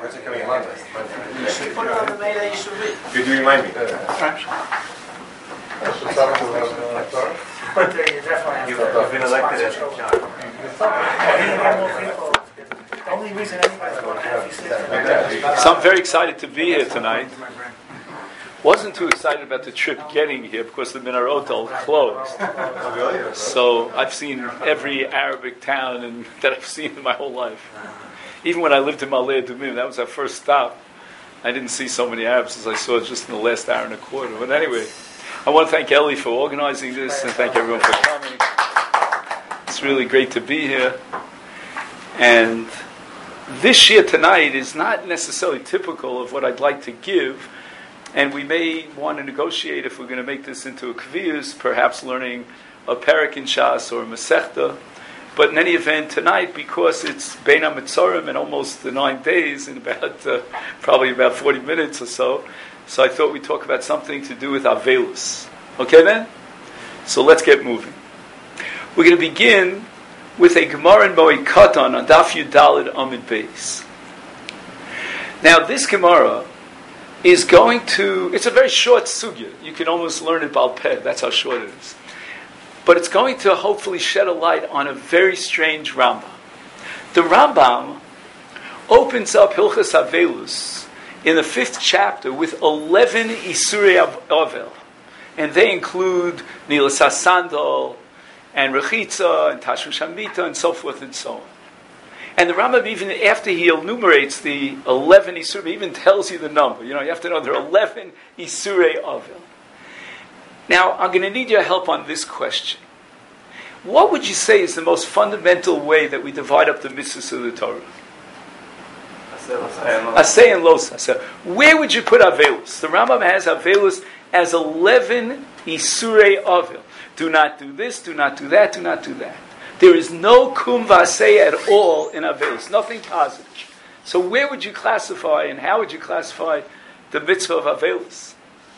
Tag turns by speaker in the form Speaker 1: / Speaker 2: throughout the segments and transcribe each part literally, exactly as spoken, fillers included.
Speaker 1: Where's it coming on?
Speaker 2: You should put it on the mail that you should read.
Speaker 1: You do remind me.
Speaker 2: But uh, you definitely have
Speaker 1: You've
Speaker 2: to
Speaker 1: been elected as
Speaker 2: sponsorship. The only reason anybody's going to have these things.
Speaker 3: So I'm very excited to be here tonight. Wasn't too excited about the trip getting here because the Minarot all closed. So I've seen every Arabic town and, that I've seen in my whole life. Even when I lived in Malay Adumim, that was our first stop. I didn't see so many Arabs as I saw just in the last hour and a quarter. But anyway, I want to thank Ellie for organizing this and thank everyone for coming. It's really great to be here. And this year tonight is not necessarily typical of what I'd like to give. And we may want to negotiate if we're going to make this into a kviyus, perhaps learning a Perek in Shas or a Masechta. But in any event, tonight, because it's Bein HaMetzorim and almost the nine days in about, uh, probably about forty minutes or so, so I thought we'd talk about something to do with Avelus. Okay then? So let's get moving. We're going to begin with a Gemara in Moed Katan on Daf Yud Daled Amud Beis. Now this Gemara is going to, it's a very short sugya. You can almost learn it Baal Peh, that's how short it is. But it's going to hopefully shed a light on a very strange Rambam. The Rambam opens up Hilchas Avelus in the fifth chapter with eleven Isurei Avel. And they include Nilas HaSandal, and Rechitza, and Tashmish HaMita, and so forth and so on. And the Rambam, even after he enumerates the eleven Isurei, even tells you the number. You know, you have to know there are eleven Isurei Avel. Now, I'm going to need your help on this question. What would you say is the most fundamental way that we divide up the mitzvahs of the Torah? Aseh and Los Aseh. Where would you put Avelus? The Rambam has Avelus as eleven Isurei Avel. Do not do this, do not do that, do not do that. There is no kum v'aseh at all in Avelus, nothing positive. So where would you classify and how would you classify the mitzvah of Avelus?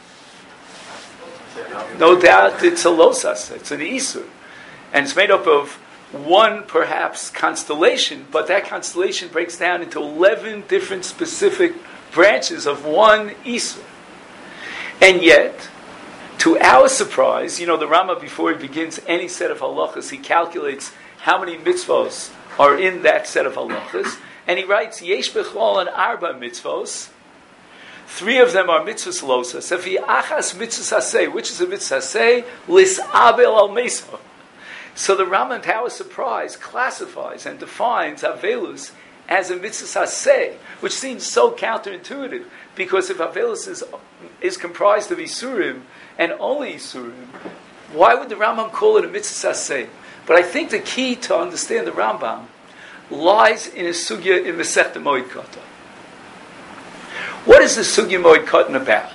Speaker 3: No doubt it's a losas, it's an isur. And it's made up of one, perhaps, constellation, but that constellation breaks down into eleven different specific branches of one isur. And yet, to our surprise, you know, the Rama, before he begins any set of halachas, he calculates how many mitzvos are in that set of halachas, and he writes, Yesh bechlal an arba mitzvos. Three of them are mitzvahs losas. Sefi achas mitzvahs aseh. Which is a mitzvah aseh? Lis abel al meso. So the Rama, to our surprise, classifies and defines Avelus as a mitzvah aseh, which seems so counterintuitive, because if Avelus is, is comprised of Isurim, and only Isurim, why would the Rambam call it a mitzvah aseh? But I think the key to understand the Rambam lies in a sugya in Masechta Moed Katan. What is the sugya Moed Katan about?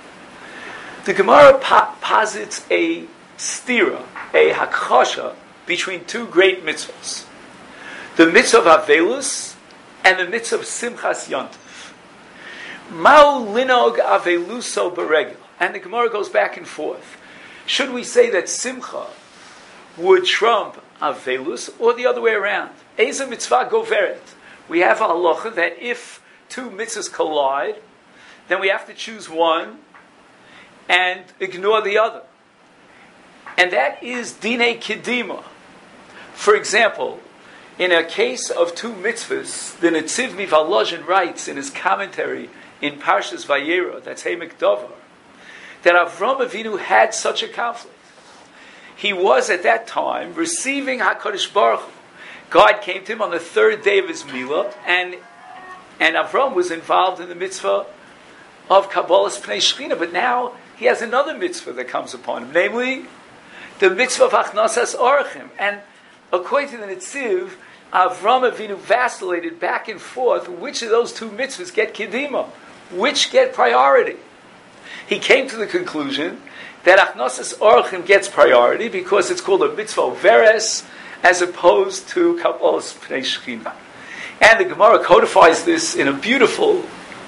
Speaker 3: The Gemara po- posits a stira, a hakasha, between two great mitzvahs. The mitzvah of Avelus and the mitzvah of Simchas Yontif. Ma'u linog Aveluso beregel. And the Gemara goes back and forth. Should we say that Simcha would trump Avelus or the other way around? Eza mitzvah goveret. We have a halacha that if two mitzvahs collide, then we have to choose one and ignore the other. And that is Dinei Kedima. For example, in a case of two mitzvahs, the Netziv Mivalozhin writes in his commentary in Parshas Vayera, that's Heimek Davar, that Avram Avinu had such a conflict. He was at that time receiving HaKadosh Baruch Hu. God came to him on the third day of his Milah, and and Avram was involved in the mitzvah of Kabbalas Pnei Shechina, but now he has another mitzvah that comes upon him, namely the mitzvah of Achnasas Orachim. And according to the Netziv, Avram Avinu vacillated back and forth which of those two mitzvahs get Kedima, which get priority. He came to the conclusion that Achnasas Orachim gets priority because it's called a mitzvah veres as opposed to Kabbalas Pnei Shechina. And the Gemara codifies this in a beautiful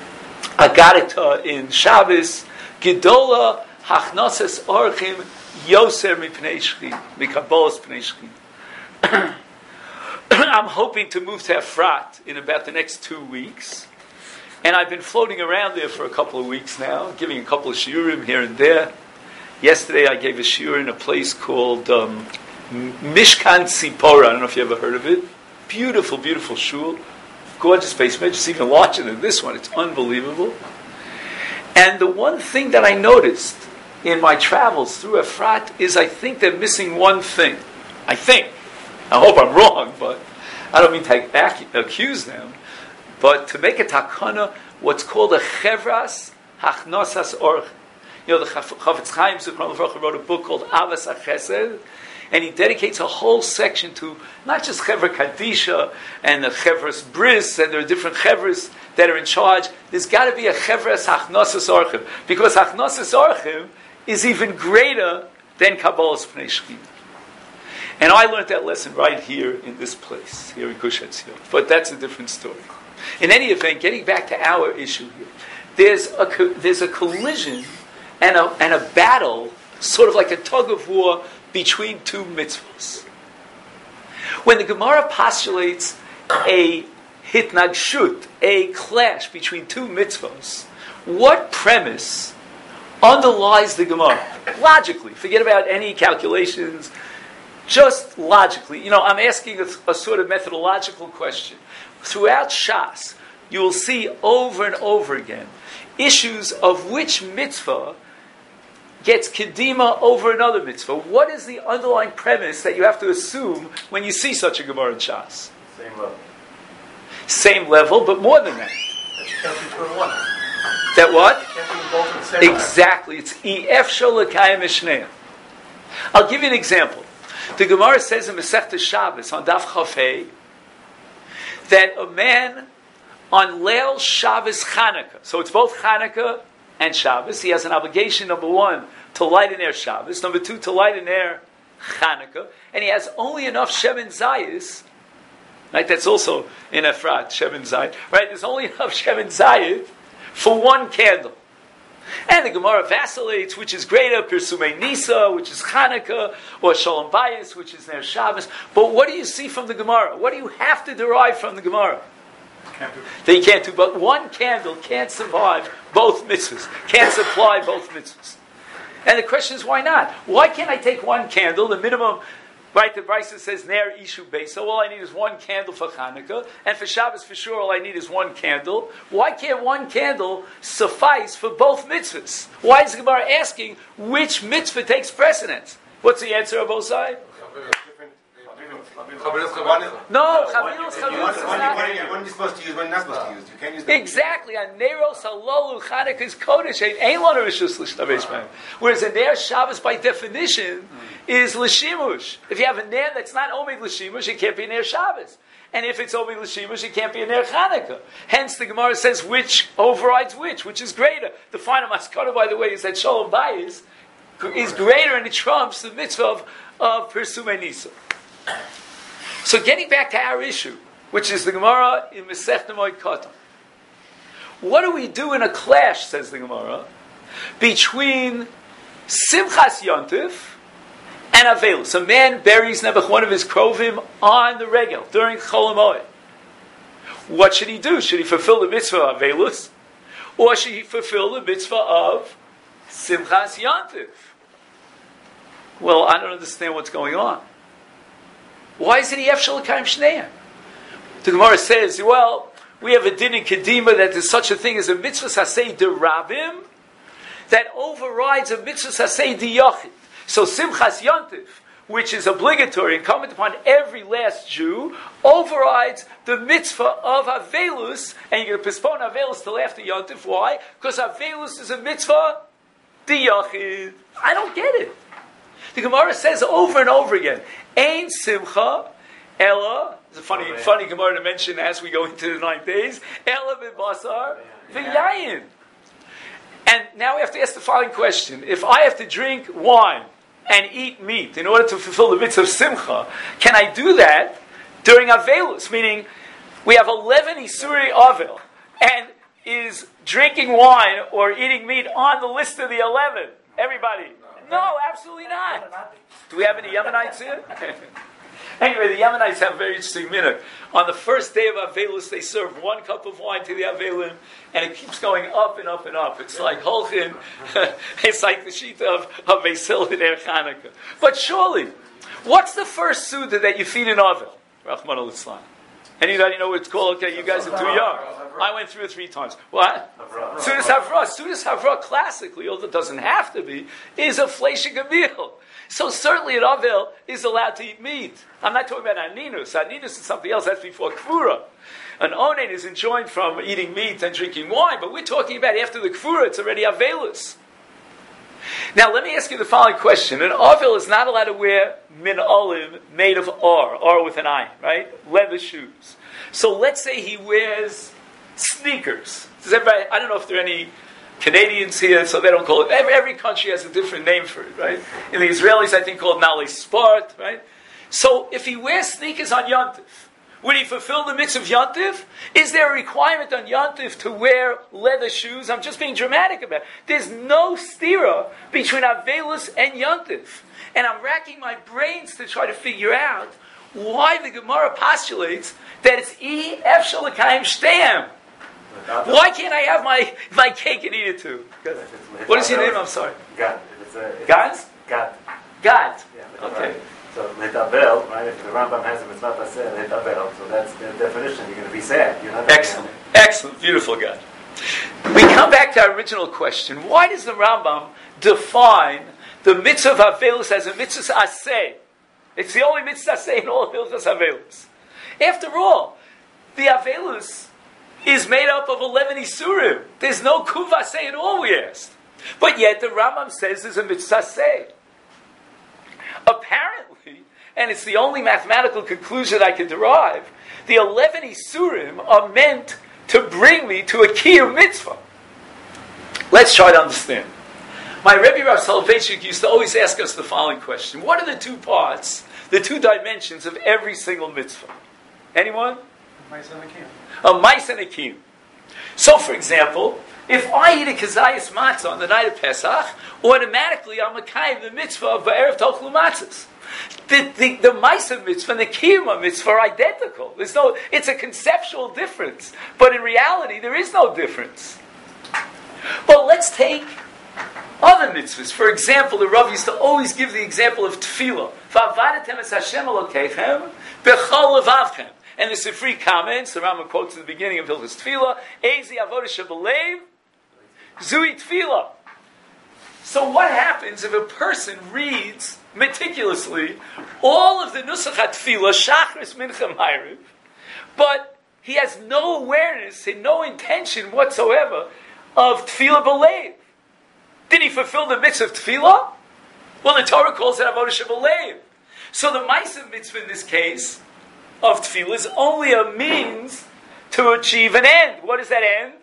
Speaker 3: Agadita in Shabbos, Gedola Hachnasas Orachim Yoser Mipnei Shechina, Mikabbalas Pnei Shechina. I'm hoping to move to Efrat in about the next two weeks. And I've been floating around there for a couple of weeks now, giving a couple of shiurim here and there. Yesterday I gave a shiur in a place called um, Mishkan Tzipora. I don't know if you ever heard of it. Beautiful, beautiful shul. Gorgeous basement. It's even larger than this one. It's unbelievable. And the one thing that I noticed in my travels through Efrat is I think they're missing one thing. I think. I hope I'm wrong, but I don't mean to ac- accuse them. But to make a takana, what's called a chevras hachnosas orch. You know, the Chafetz Chaim Zichron Livracha wrote a book called Avas HaChesed, and he dedicates a whole section to not just Chevra Kadisha and the Chevras Bris, and there are different Chevras that are in charge. There's got to be a Chevras Hachnosas Orchim, because Hachnosas Orchim is even greater than Kabbalah's Pnei Shechina. And I learned that lesson right here in this place, here in Gush Etzion. But that's a different story. In any event, getting back to our issue here, there's a co- there's a collision and a and a battle, sort of like a tug of war between two mitzvahs. When the Gemara postulates a hitnagshut, a clash between two mitzvahs, what premise underlies the Gemara? Logically, forget about any calculations. Just logically, you know, I'm asking a, a sort of methodological question. Throughout Shas, you will see over and over again issues of which mitzvah gets kedima over another mitzvah. What is the underlying premise that you have to assume when you see such a Gemara in Shas?
Speaker 2: Same level.
Speaker 3: Same level, but more than that.
Speaker 2: That you can't be two in one.
Speaker 3: That what?
Speaker 2: You can't be both at the same time.
Speaker 3: Exactly. It's ef sholakayim mishneh. I'll give you an example. The Gemara says in Masechta Shabbos on Daf Chafei that a man on Leil Shabbos Chanukah, so it's both Chanukah and Shabbos, he has an obligation, number one, to light an air Shabbos, number two, to light an air Chanukah, and he has only enough Shemin Zayis, right, that's also in Efrat, Shemin Zayit, right, there's only enough Shemin Zayit for one candle. And the Gemara vacillates, which is greater, Pirsumei Nisa, which is Chanukah, or Shalom Bayis, which is Ner Shabbos. But what do you see from the Gemara? What do you have to derive from the Gemara?
Speaker 2: Can't do.
Speaker 3: That you can't do, but one candle can't survive both mitzvahs, can't supply both mitzvahs. And the question is, why not? Why can't I take one candle, the minimum, right, the Brisa says, Ner Ishu Beis, so all I need is one candle for Chanukah, and for Shabbos for sure all I need is one candle. Why can't one candle suffice for both mitzvahs? Why is the Gemara asking which mitzvah takes precedence? What's the answer of Osai? No, Chavirus, Chavirus is not.
Speaker 1: When are you supposed to use, when you're not supposed to use? You can't use them.
Speaker 3: Exactly. On Neros Halolu Chanukah is Kodesh. Ain't one of Rishus L'Shtavish Man. Whereas a Ner Shabbos by definition is L'Shimush. If you have a Ner that's not Omid L'Shimush, it can't be a Ner Shabbos. And if it's Omid L'Shimush, it can't be a Ner Chanukah. Hence the Gemara says which overrides which, which is greater. The final maskana, by the way, is that Shalom Bayis is greater and it trumps the mitzvah of, of Pirsumei Nisa. So getting back to our issue, which is the Gemara in Masechta Moed Katan. What do we do in a clash, says the Gemara, between Simchas Yontif and Avelus? A man buries Nebuch, one of his krovim, on the regel during Chol HaMoed. What should he do? Should he fulfill the mitzvah of Avelus? Or should he fulfill the mitzvah of Simchas Yontif? Well, I don't understand what's going on. Why is it Ef Shalakayim Shneim? The Gemara says, well, we have a din in Kedima that there's such a thing as a mitzvah sasei de Rabim that overrides a mitzvah sasei de Yochid. So Simchas Yontif, which is obligatory and incumbent upon every last Jew, overrides the mitzvah of Avelus, and you're going to postpone Avelus till after Yontif. Why? Because Avelus is a mitzvah de Yochid. I don't get it. The Gemara says over and over again, Ein Simcha, Ella, it's a funny, oh, funny Gemara to mention as we go into the ninth days, Ella v'basar v'yayin. And now we have to ask the following question. If I have to drink wine and eat meat in order to fulfill the mitzvah of Simcha, can I do that during Avelus? Meaning, we have eleven Isuri Avel, and is drinking wine or eating meat on the list of the eleven? Everybody. No, absolutely not. Do we have any Yemenites here? Anyway, the Yemenites have a very interesting minhag. On the first day of Avelus, they serve one cup of wine to the Avelim, and it keeps going up and up and up. It's like Holchin, it's like the sheet of, of Basil in Er Chanukah. But surely, what's the first Suda that you feed in Avel? Rahman al-Islam. Anybody know what it's called? Okay, you guys are too young. I went through it three times. What? Sudas Havra. Sudas Havra, classically, although it doesn't have to be, is a fleshig meal. So certainly an Avel is allowed to eat meat. I'm not talking about Aninus. Aninus is something else. That's before Kfura. An Onen is enjoined from eating meat and drinking wine, but we're talking about after the Kfura, it's already Avelus. Now let me ask you the following question. An Avel is not allowed to wear min olim made of or, or with an I, right? Leather shoes. So let's say he wears sneakers. Does everybody, I don't know if there are any Canadians here, so they don't call it. Every, every country has a different name for it, right? In the Israelis, I think called Nale Sport, right? So if he wears sneakers on Yontif, would he fulfill the mitzvah of Yontif? Is there a requirement on Yontif to wear leather shoes? I'm just being dramatic about it. There's no stira between Avelus and Yontif. And I'm racking my brains to try to figure out why the Gemara postulates that it's E F Shalakayim Shteim. Why can't I have my, my cake and eat it too? What is your name? I'm sorry.
Speaker 4: Gad.
Speaker 3: Gad?
Speaker 4: Gad.
Speaker 3: Gad.
Speaker 4: Yeah,
Speaker 3: okay.
Speaker 4: So Letabel, right? If the Rambam has a mitzvah taseh, Letabel. So that's the definition. You're going to be sad. You're not.
Speaker 3: Excellent. Excellent. Beautiful, Gad. We come back to our original question. Why does the Rambam define the mitzvah of Avelus as a mitzvah aseh? It's the only mitzvah aseh in all of Hilchos Avelus. After all, the Avelus is made up of eleven Isurim. There's no kuvaseh at all, we asked. But yet the Rambam says there's a mitzvah aseh. Apparently, and it's the only mathematical conclusion I can derive, the eleven Isurim are meant to bring me to a kiyum mitzvah. Let's try to understand. My Rebbe Rav Soloveitchik used to always ask us the following question. What are the two parts, the two dimensions of every single mitzvah? Anyone? A mice and a kiyum. So, for example, if I eat a kazayas matzah on the night of Pesach, automatically I'm makayim the mitzvah of ba'erev tochlu matzahs. The, the, the Maisa mitzvah and the Kiyuma mitzvah are identical. There's no, it's a conceptual difference. But in reality, there is no difference. But let's take other mitzvahs. For example, the Rav used to always give the example of tefillah. V'avadetem es Hashem Elokeichem b'chol levavchem. And the Sifri comments, the Rambam quotes at the beginning of Hilchos Tefillah, Ezi avodah shebelev, zui tefillah. So what happens if a person reads meticulously all of the Nusach HaTefillah, Shachris, Mincha, Ma'ariv, but he has no awareness and no intention whatsoever of Tefillah B'Lev? Did he fulfill the mitzvah of Tefillah? Well, the Torah calls it Avodah Shebelev. So the Ma'aseh mitzvah in this case of Tefillah is only a means to achieve an end. What is that end?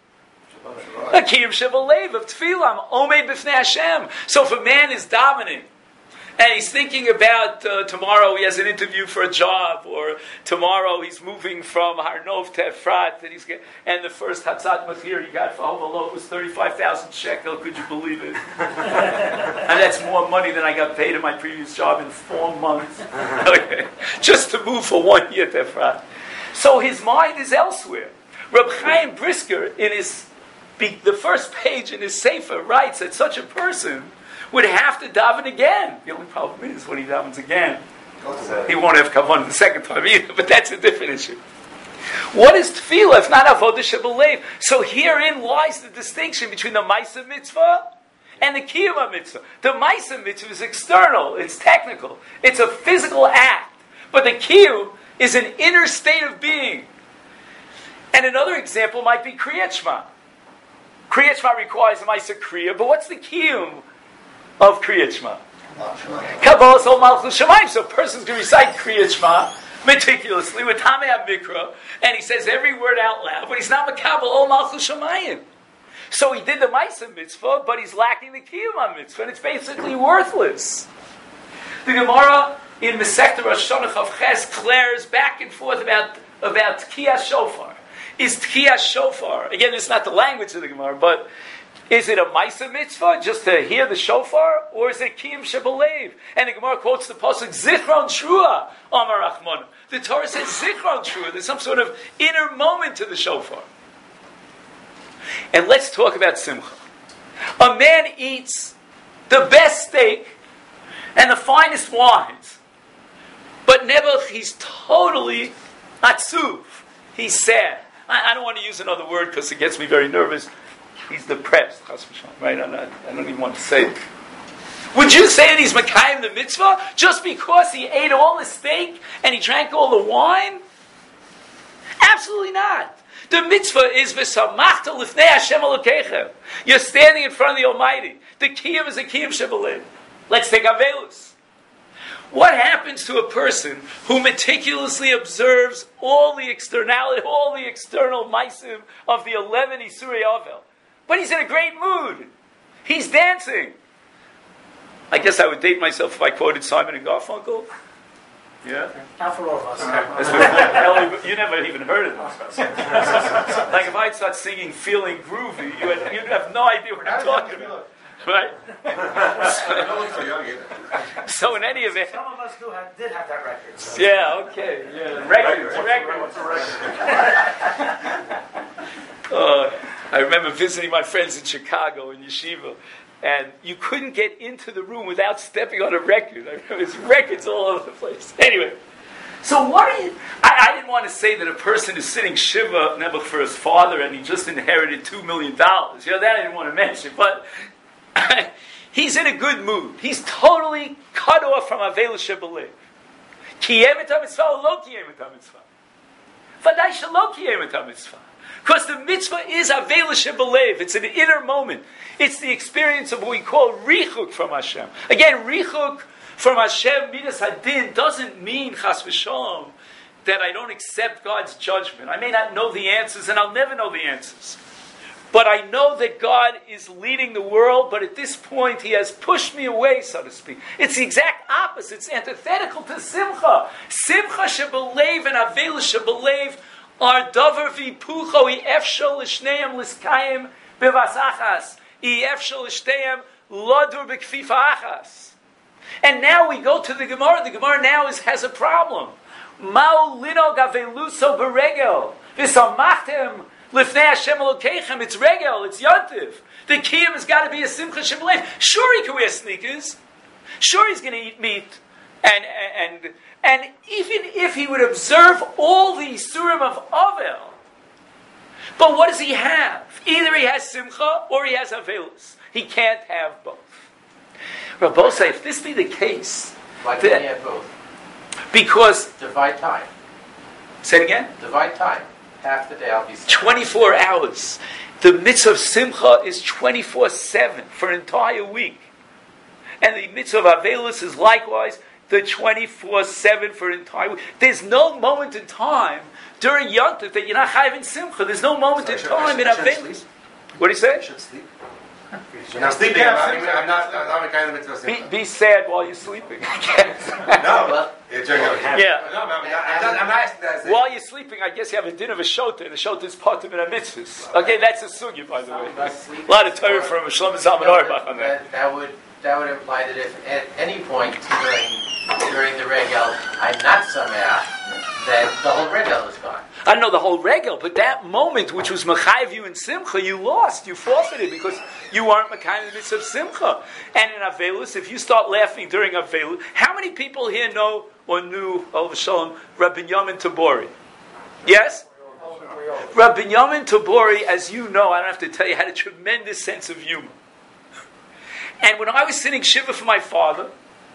Speaker 3: A kiyum shebelev of tefillah, omei b'fnei Hashem. So if a man is davening and he's thinking about uh, tomorrow he has an interview for a job, or tomorrow he's moving from Har Nov to Efrat, and he's get, and the first Hatzat Machir he got for Hovalot was thirty-five thousand shekel. Could you believe it? And that's more money than I got paid in my previous job in four months, okay. Just to move for one year to Efrat. So his mind is elsewhere. Reb Chaim Brisker, in his the first page in his Sefer, writes that such a person would have to daven again. The only problem is when he davens again, he won't have kavanah the second time either, but that's a different issue. What is tefillah if not avodah shebelev? So herein lies the distinction between the Ma'aseh mitzvah and the Kiyuma mitzvah. The Ma'aseh mitzvah is external, it's technical, it's a physical act, but the Kiyum is an inner state of being. And another example might be Kriyat Shema. Kriyat Shema requires a Ma'aseh Kriya, but what's the Kiyum of Kriyat Shema? Kabbalah Sol Malchus Shemayim. So a person's going to recite Kriyat Shema meticulously with Tamei HaMikra, and he says every word out loud, but he's not Makabel Ol Malchus Shemayim. So he did the Ma'aseh mitzvah, but he's lacking the Kiyum mitzvah, and it's basically worthless. The Gemara in Masechta Rosh Hashanah Chav Ches declares back and forth about about Tkiyas Shofar. Is Tkiyas Shofar, again, it's not the language of the Gemara, but Is it a Maisa mitzvah just to hear the shofar, or is it Kiyum Shebelev? And the Gemara quotes the pasuk Zichron Trua Amar Rachmanu. The Torah says Zichron Trua. There's some sort of inner moment to the shofar. And let's talk about Simcha. A man eats the best steak and the finest wines, but never, he's totally atzuv. He's sad. I, I don't want to use another word because it gets me very nervous. He's depressed, right? I'm not, I don't even want to say it. Would you say that he's Makayim the mitzvah just because he ate all the steak and he drank all the wine? Absolutely not. The mitzvah is v'samachta lifnei Hashem Elokeichem. You're standing in front of the Almighty. The kiyum is a kiyum shebelev. Let's take Avelus. What happens to a person who meticulously observes all the externality, all the external maisim of the eleven Isurei Avel? But he's in a great mood. He's dancing. I guess I would date myself if I quoted Simon and Garfunkel. Yeah?
Speaker 2: Not for all of us.
Speaker 3: Okay. You never even heard of this. Like if I'd start singing Feeling Groovy, you would, you'd have no idea what I'm talking about. Right? so, so in any event...
Speaker 2: Some of us do have, did have that record. So.
Speaker 3: Yeah, okay. Yeah. Records, records. uh, I remember visiting my friends in Chicago in Yeshiva, and you couldn't get into the room without stepping on a record. I remember there's records all over the place. Anyway, so what are you... I, I didn't want to say that a person is sitting Shiva Nebuch for his father and he just inherited two million dollars. You know, that I didn't want to mention, but he's in a good mood. He's totally cut off from Avelu Shebelev. Kiyem et ha-mitzvah or lo kiyem et ha-mitzvah? V'dai shelo kiyem et ha-mitzvah. Because the mitzvah is Avelu Shebelev. It's an inner moment. It's the experience of what we call richuk from Hashem. Again, richuk from Hashem, midas hadin, doesn't mean chas v'shalom that I don't accept God's judgment. I may not know the answers, and I'll never know the answers. But I know that God is leading the world, but at this point He has pushed me away, so to speak. It's the exact opposite. It's antithetical to Simcha. Simcha shebelev and Avelu shebelev are davar v'pucho i'efshol l'shneim l'skayim b'vasachas i'efshol l'shteim ladur b'kfifa achas. And now we go to the Gemara. The Gemara now is, has a problem. Ma'u linog aveluso b'regel v'samachtem Lifnei Hashem Elokeichem, it's regel, it's yontiv. The kiyum has got to be a simcha shebelev. Sure, he can wear sneakers. Sure, he's going to eat meat, and and and even if he would observe all the isurim of Avel, but what does he have? Either he has simcha or he has avelus. He can't have both. Rabbi say, if this be the case,
Speaker 5: why can't he have both?
Speaker 3: Because
Speaker 5: divide time.
Speaker 3: Say it again.
Speaker 5: Divide time. Half the day I'll be sick.
Speaker 3: twenty-four hours. The mitzvah of Simcha is twenty-four seven for an entire week. And the mitzvah of Avelus is likewise the twenty-four seven for an entire week. There's no moment in time during Yontif that you're not having Simcha. There's no moment so in should, time in Avelus. What do you say?
Speaker 1: You should sleep. When I'm sleeping, I'm not, I'm not, I'm not kind of mitzvah of
Speaker 3: be,
Speaker 1: Simcha.
Speaker 3: be sad while you're sleeping.
Speaker 1: No. Well, yeah.
Speaker 3: Yeah.
Speaker 1: No, I'm not, I'm not asking that.
Speaker 3: While you're sleeping, I guess you have a din of a shota, and the shota is part of a mitzvahs. Okay, that's a sugya, by the way. A lot of Torah from Shlomo Zalman Auerbach on that.
Speaker 5: that. That would that would imply that if at any point during during the regel I'm not sameach, then the whole regel is gone.
Speaker 3: I don't know the whole regel, but that moment which was Machayev you in Simcha, you lost, you forfeited because you weren't Machayev in the midst of Simcha. And in Avelus, if you start laughing during Avelus, how many people here know or knew, Olav Shalom, Rabbi Binyamin Tabori? Yes? Rabbi Binyamin Tabori, as you know, I don't have to tell you, had a tremendous sense of humor. And when I was sitting Shiva for my father,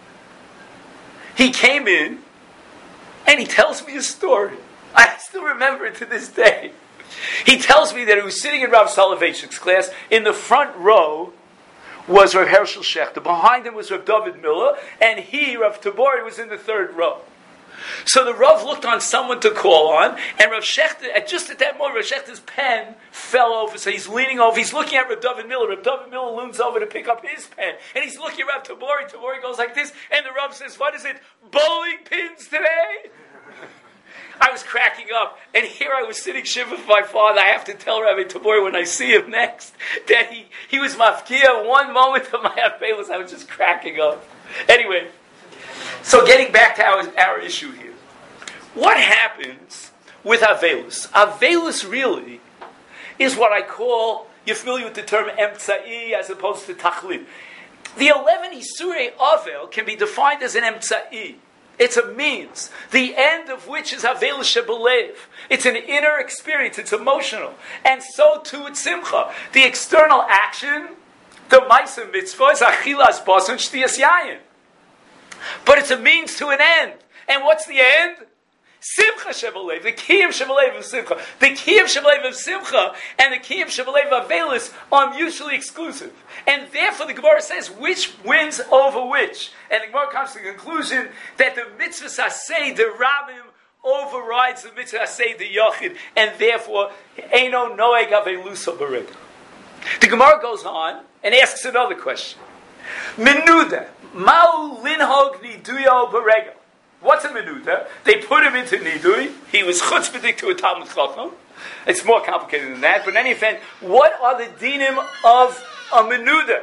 Speaker 3: he came in and he tells me a story. I still remember it to this day. He tells me that he was sitting in Rav Soloveitchik's class. In the front row was Rav Hershel Shechter. Behind him was Rav David Miller. And he, Rav Tabori, was in the third row. So the Rav looked on someone to call on. And Rav Shechter, at just at that moment, Rav Shechter's pen fell over. So he's leaning over. He's looking at Rav David Miller. Rav David Miller leans over to pick up his pen. And he's looking at Rav Tabori. Tabori goes like this. And the Rav says, what is it? Bowling pins today? I was cracking up, and here I was sitting shiva with my father. I have to tell Rabbi Tabor when I see him next that he, he was mafkia one moment of my Avelis. I was just cracking up. Anyway, so getting back to our, our issue here. What happens with Avelis? Avelis really is what I call, you're familiar with the term emtsa'i as opposed to tachlit. The eleven Isurei Avel can be defined as an emtsa'i. It's a means, the end of which is Havel Shebelev. It's an inner experience, it's emotional. And so too with Simcha. The external action, the Maisa Mitzvah, is Achilas Bas and Shtiyas Yayin. But it's a means to an end. And what's the end? Simcha Shebelev, the Kiyam Shebelev of Simcha. The Kiyam Shebelev of Simcha and the Kiyam Shebelev of Avelis are mutually exclusive. And therefore the Gemara says, which wins over which? And the Gemara comes to the conclusion that the Mitzvah Sasei, the Rabim, overrides the Mitzvah Sasei, the Yochid, and therefore, Eino Noeg Avelusa Bereg. The Gemara goes on and asks another question. Menuda, Ma'u Linhog Niduyo Berega. What's a menuda? They put him into nidui. He was chutzpahdik to a Talmud Chacham. It's more complicated than that. But in any event, what are the dinim of a menuda?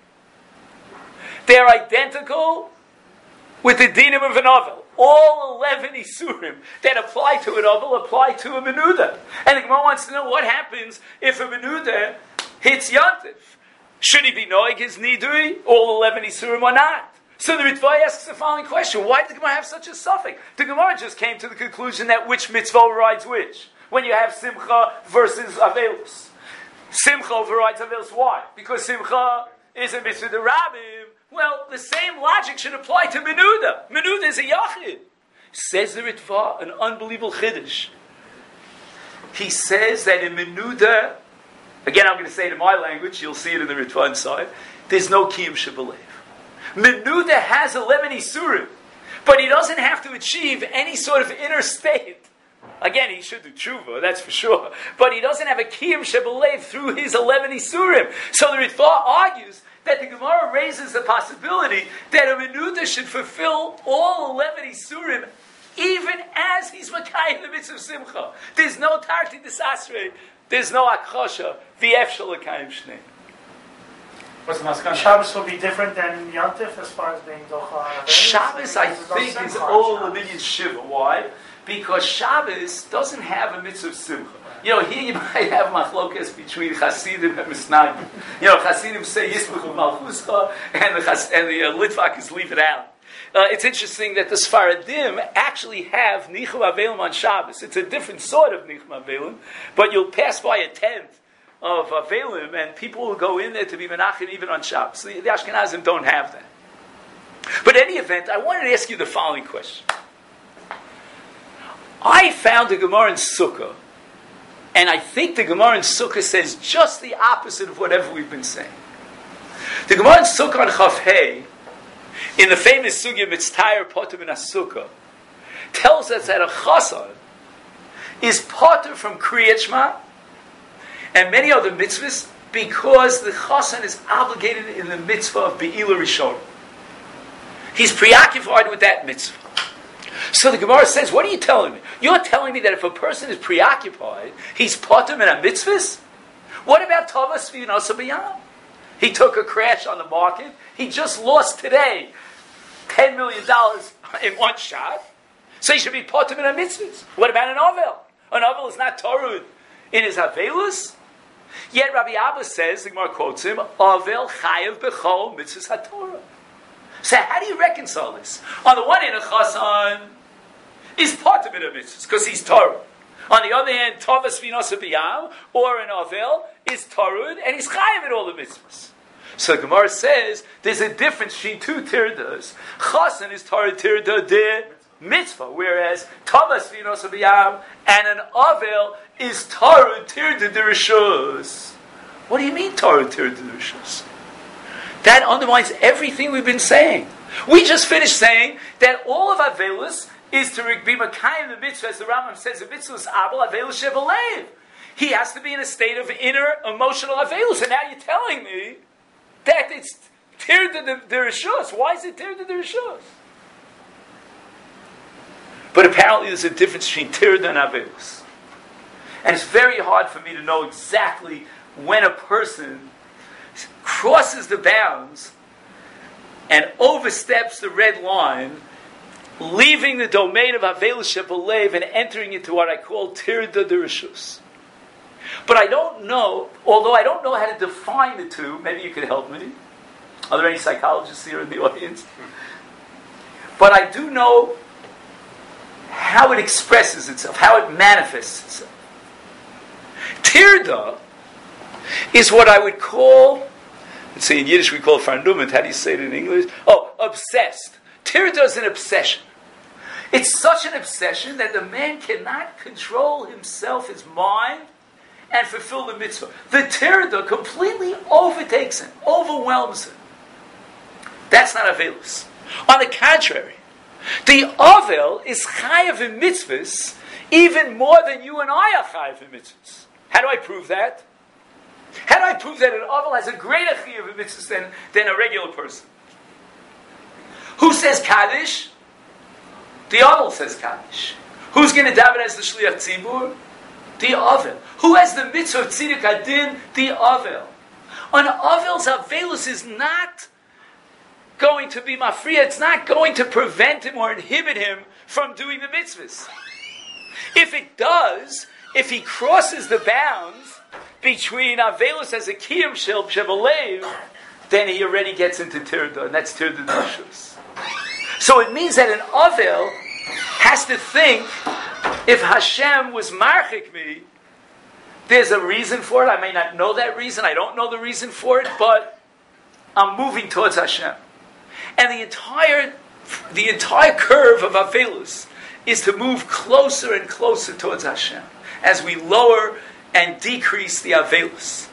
Speaker 3: They're identical with the dinim of an ovel. All eleven isurim that apply to an ovel apply to a menuda. And the Gemara wants to know what happens if a menuda hits yantiv. Should he be knowing his nidui, all eleven isurim or not? So the Ritva asks the following question. Why did the Gemara have such a suffix? The Gemara just came to the conclusion that which mitzvah overrides which. When you have Simcha versus Avelus. Simcha overrides Avelus. Why? Because Simcha is a mitzvah de Rabim. Well, the same logic should apply to Menuda. Menuda is a Yachid. Says the Ritva, an unbelievable Chiddush. He says that in Menuda, again I'm going to say it in my language, you'll see it in the Ritva inside, there's no Kiyum Shebelev. Menuda has eleven Isurim, but he doesn't have to achieve any sort of inner state. Again, he should do tshuva, that's for sure. But he doesn't have a Kiyum Shebelev through his eleven Isurim. So the Ritva argues that the Gemara raises the possibility that a Menuda should fulfill all eleven Isurim even as he's Makayim the mitzvah of Simcha. There's no Tarti Desasre, there's no Akhosha, V'ef Shalakayim Shnei.
Speaker 2: What's the Maskana? Shabbos will be different than Yantif as far as being Docha.
Speaker 3: Shabbos, I think, is all a million Shiva. Why? Because Shabbos doesn't have a mitzvah of Simcha. You know, here you might have machlokas between Hasidim and Misnagim. You know, Hasidim say Yisbuch of Malchuscha, and the, Chas- and the uh, Litvakis leave it out. Uh, it's interesting that the Sfaradim actually have Nichum Avelim on Shabbos. It's a different sort of Nichum Avelim, but you'll pass by a tent of Avelim, and people will go in there to be Menachem even on Shabbos. The, the Ashkenazim don't have that. But in any event, I wanted to ask you the following question. I found the Gemara in Sukkah, and I think the Gemara in Sukkah says just the opposite of whatever we've been saying. The Gemara in Sukkah on Chaf Hei, in the famous Sugya Mitztayr Potter Min HaSukkah, tells us that a Chassan is Potter from Kriyat Shema and many other mitzvahs because the Chassan is obligated in the mitzvah of Be'ila Rishon. He's preoccupied with that mitzvah. So the Gemara says, what are you telling me? You're telling me that if a person is preoccupied, he's Potter Min HaMitzvahs? What about Tavas V'Yinasa B'Yam? He took a crash on the market. He just lost today ten million dollars in one shot. So he should be Potter Min HaMitzvahs. What about an Ovel? An Ovel is not Torud in his Avelus. Yet Rabbi Abba says, the Gemara quotes him, Ovel Chayav B'chol Mitzvahs HaTorah. So how do you reconcile this? On the one hand, a Chassan is Potter Min HaMitzvahs because he's Torah. On the other hand, Tavas V'Yinasa B'Yam or an Ovel is Torud and he's Chayav in all the mitzvahs. So the Gemara says there's a difference between two tirdas. Chassan is Torah tirda de mitzvah, whereas Tavas V'Yinasa B'Yam and an Ovel is Torah tirda de rishus. What do you mean Torah tirda de rishus? That undermines everything we've been saying. We just finished saying that all of Avelus is to be Makayim the mitzvah, as the Rambam says, the mitzvah is Abel Avelus Shebelev. He has to be in a state of inner emotional Avelus. And now you're telling me that it's Tirda the Rishus. Why is it Tirda the Rishus? But apparently there's a difference between Tirda and Avelus. And it's very hard for me to know exactly when a person crosses the bounds and oversteps the red line, leaving the domain of Avelus Shebelev and entering into what I call Tirda Derishus. But I don't know, although I don't know how to define the two, maybe you could help me. Are there any psychologists here in the audience? But I do know how it expresses itself, how it manifests itself. Tirda is what I would call, let's say in Yiddish we call it vernummelt. How do you say it in English? Oh, obsessed. Tirda is an obsession. It's such an obsession that the man cannot control himself, his mind, and fulfill the mitzvah. The tirda completely overtakes him, overwhelms him. That's not Avelus. On the contrary, the Avel is chayav in mitzvahs even more than you and I are chayav in mitzvahs. How do I prove that? How do I prove that an Avel has a greater chayav in mitzvahs than, than a regular person? Who says Kaddish? The Avel says Kaddish. Who's going to daven as the Shliach Tzibur? The Avel. Who has the mitzvah of Tziduk Adin? The Avel. An Avel's Avelus is not going to be mafriya. It's not going to prevent him or inhibit him from doing the mitzvahs. If it does, if he crosses the bounds between Avelus as a Kiyam Shel Shebelev, then he already gets into Tirda, and that's Tirda Nishus. So it means that an Avel has to think, if Hashem was marchik me, there's a reason for it. I may not know that reason. I don't know the reason for it, but I'm moving towards Hashem. And the entire, the entire curve of Avelus is to move closer and closer towards Hashem as we lower and decrease the Avelus.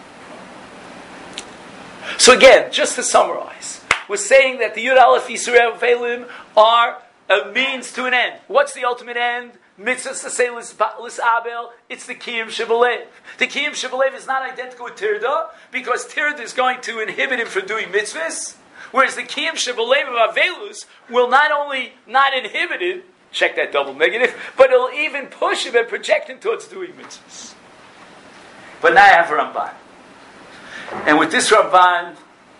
Speaker 3: So again, just to summarize, we're saying that the Yud Aleph Yisrael Avelim are a means to an end. What's the ultimate end? Mitzvah Sasei Lis Abel, it's the Kiyam Shebelev. The Kiyam Shebelev is not identical with Tirda, because Tirda is going to inhibit him from doing mitzvahs, whereas the Kiyam Shebelev of Avelus will not only not inhibit it, check that double negative, but it'll even push him and project him towards doing mitzvahs. But now I have a Ramban. And with this Ramban,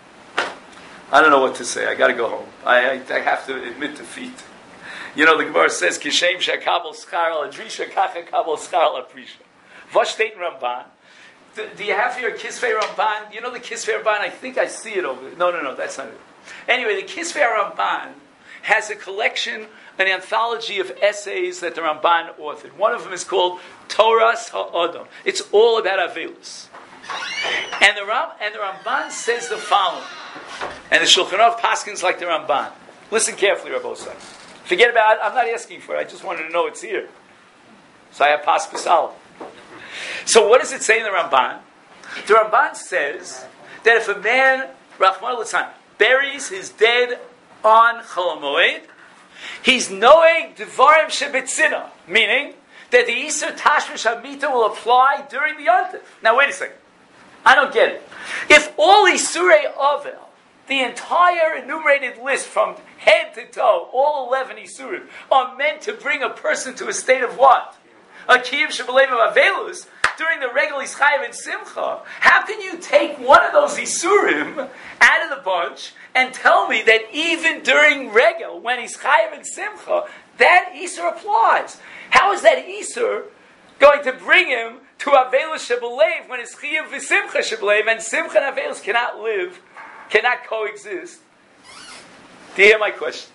Speaker 3: I don't know what to say. I got to go home. I, I, I have to admit defeat. You know, the Gemara says, Kishem shekabel schar al adrisha, kacha kabel schar al aprisha. Was steht in Ramban? Do, do you have here Kisvei Ramban? You know the Kisvei Ramban? I think I see it over there. No, no, no, that's not it. Anyway, the Kisvei Ramban has a collection, an anthology of essays that the Ramban authored. One of them is called Toras HaAdam. It's all about Avelus. And the, Ram, and the Ramban says the following. And the Shulchan Aruch paskins like the Ramban. Listen carefully, Rabbi Osai. Forget about it. I'm not asking for it. I just wanted to know it's here. So I have Pas Pasal. So what does it say in the Ramban? The Ramban says that if a man, Rachmana Litzlan, buries his dead on Chol HaMoed, he's knowing Devarim Shebetzina, meaning that the Isur Tashmish HaMita will apply during the Yontif. Now wait a second. I don't get it. If all Isurei Avel, the entire enumerated list from head to toe, all eleven Isurim, are meant to bring a person to a state of what? A Kiyam Shebelev of Avelus during the regular Ischayev and Simcha. How can you take one of those Isurim out of the bunch and tell me that even during Regel, when Ischayev and Simcha, that Isur applies? How is that Isur going to bring him to Avelus Shebelev when it's Chiyav v'Simcha Shebelev, and Simcha and Avelus cannot live, cannot coexist? Do you hear my question?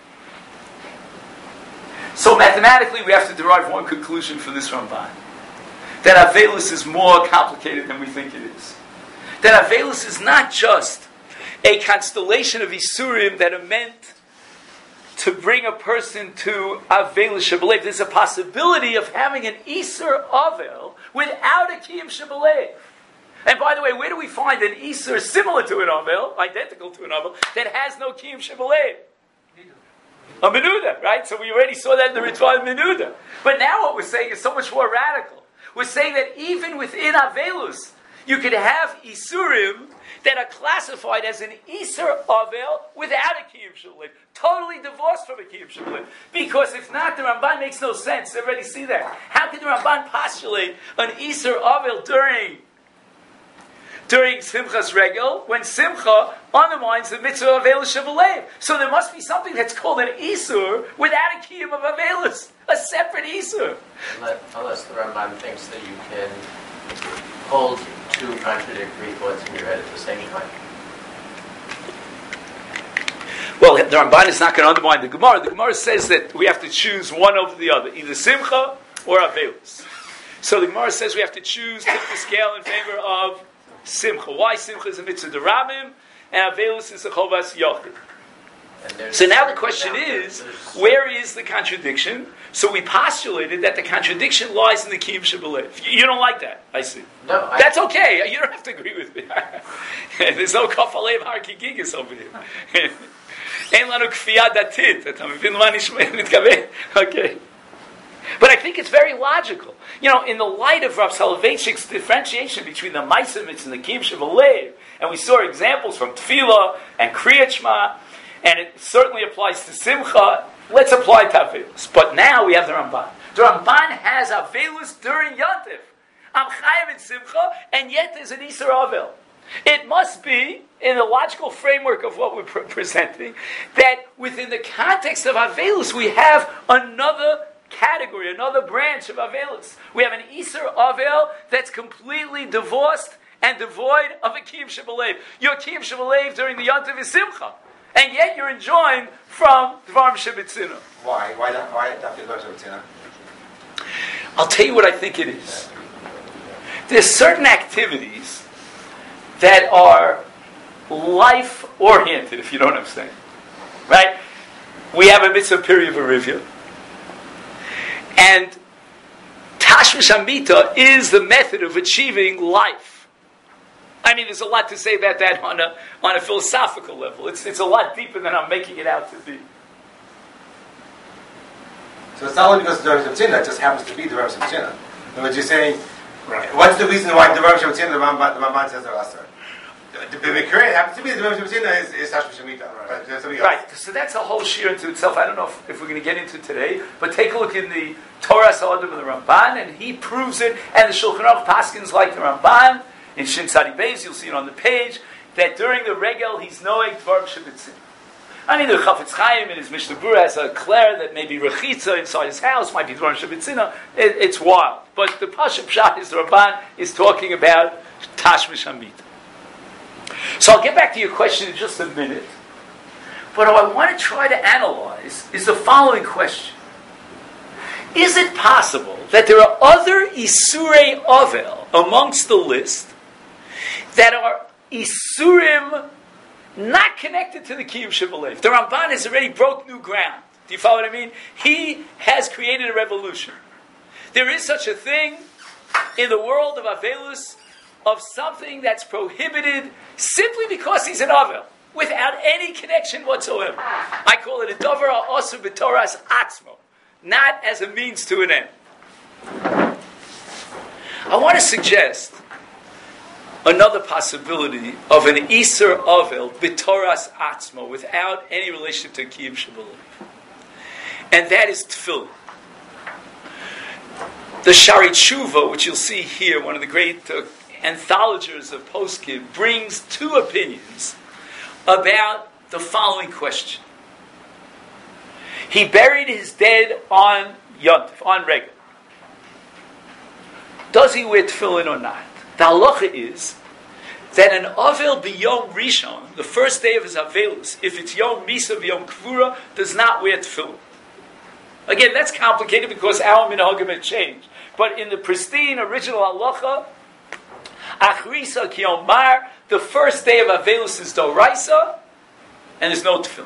Speaker 3: So mathematically, we have to derive one conclusion from this Ramban. That Avelus is more complicated than we think it is. That Avelus is not just a constellation of Isurim that are meant to bring a person to Avelus Shebelev. There's a possibility of having an Isur Avel without a Kiyam Shebelev. And by the way, where do we find an Isur similar to an Avel, identical to an Avel, that has no Kiyam Shebelev? A Menuda, right? So we already saw that in the Ritva of Menuda. But now what we're saying is so much more radical. We're saying that even within Avelus, You could have Isurim that are classified as an Isur Avel without a Kiyum Shebelev. Totally divorced from a Kiyum Shebelev. Because if not, the Ramban makes no sense. Everybody see that. How can the Ramban postulate an Isur Avel during during Simchas Regel, when Simcha undermines the mitzvah of Avelus Shebelev? So there must be something that's called an Isur without a Kiyum of Avelus. A separate Isur.
Speaker 5: Unless, unless the Ramban thinks that you can hold two contradictory thoughts in your head at the same time.
Speaker 3: Well, the Ramban is not going to undermine the Gemara. The Gemara says that we have to choose one over the other, either Simcha or Avelus. So the Gemara says we have to choose, tip the scale in favor of Simcha. Why Simcha is a mitzvah d'Rabim and Avelus is a chovas yochid. So now the question is, where is the contradiction? So we postulated that the contradiction lies in the Kiyum Shebelev. You don't like that, I see.
Speaker 5: No, I,
Speaker 3: that's okay. You don't have to agree with me. There's no kaf alev har kigigas over here. Ein lanu kfiyah datit. Okay. But I think it's very logical. You know, in the light of Rav Soloveitchik's differentiation between the Ma'aseh Mitzvah and the Kiyum Shebelev, and we saw examples from Tefillah and Kriyat Shema, and it certainly applies to Simcha. Let's apply to Avelus. But now we have the Ramban. The Ramban has Avelus during Yontif. I'm chayav in Simcha, and yet there's an Isur Avel. It must be, in the logical framework of what we're pre- presenting, that within the context of Avelus, we have another category, another branch of Avelus. We have an Isur Avel that's completely divorced and devoid of a Kiyum Shebelev. Your Kiyum Shebelev during the Yontif is Simcha. And yet you're enjoying from Dvarim Shebetzina.
Speaker 1: Why? Why not? Why not Dvarim Shebetzina?
Speaker 3: I'll tell you what I think it is. There's certain activities that are life-oriented, if you don't understand. Right? We have a mitzvah period of Arivia. And Tashmish Amita is the method of achieving life. I mean, there's a lot to say about that on a on a philosophical level. It's it's a lot deeper than I'm making it out to be.
Speaker 1: So it's not only because of the Dvarim Shebetzina, it just happens to be the Dvarim Shebetzina. In other words, you're saying, right. What's the reason why the Dvarim Shebetzina, the Ramban, the Ramban says are asur? The B'mikra happens to be the Dvarim Shebetzina is, is Tashmish Amita. Right. But
Speaker 3: right. So that's a whole shir into itself. I don't know if, if we're going to get into it today, but take a look in the Torah Sa'adim of the Ramban, and he proves it, and the Shulchan Aruch Paskins like the Ramban. In Shin Tzadi Beis, you'll see it on the page, that during the Regel, he's noeg Dvarim Shebetzina. I mean, the Chafetz Chaim in his Mishnah Berurah has a Claire that maybe Rechitza inside his house might be Dvarim Shebetzina. It, it's wild. But the Pashup Pshat is the Ramban is talking about Tashmish Amita. So I'll get back to your question in just a minute. But what I want to try to analyze is the following question. Is it possible that there are other Isurei Avel amongst the list that are Isurim not connected to the Kiyum Shebelev? The Ramban has already broke new ground. Do you follow what I mean? He has created a revolution. There is such a thing in the world of Avelus, of something that's prohibited simply because he's an Avel, without any connection whatsoever. I call it a Dover Ha'asur B'Toras Atzmo, not as a means to an end. I want to suggest another possibility of an Isur Avel B'Toras Atzmo without any relationship to Kiyum Shebelev. And that is Tefillin. The Shari Tshuva, which you'll see here, one of the great uh, anthologers of Poskim, brings two opinions about the following question. He buried his dead on Yontif, on Regel. Does he wear tefillin or not? The halacha is that an Avel b'Yom Rishon, the first day of his Avelus, if it's Yom Misa v'Yom Kvura, does not wear tefillin. Again, that's complicated because our minhagim had changed. But in the pristine original halacha, Achrisa Kiyom Mar, the first day of Avelus is Doraisa, and there's no tefillin.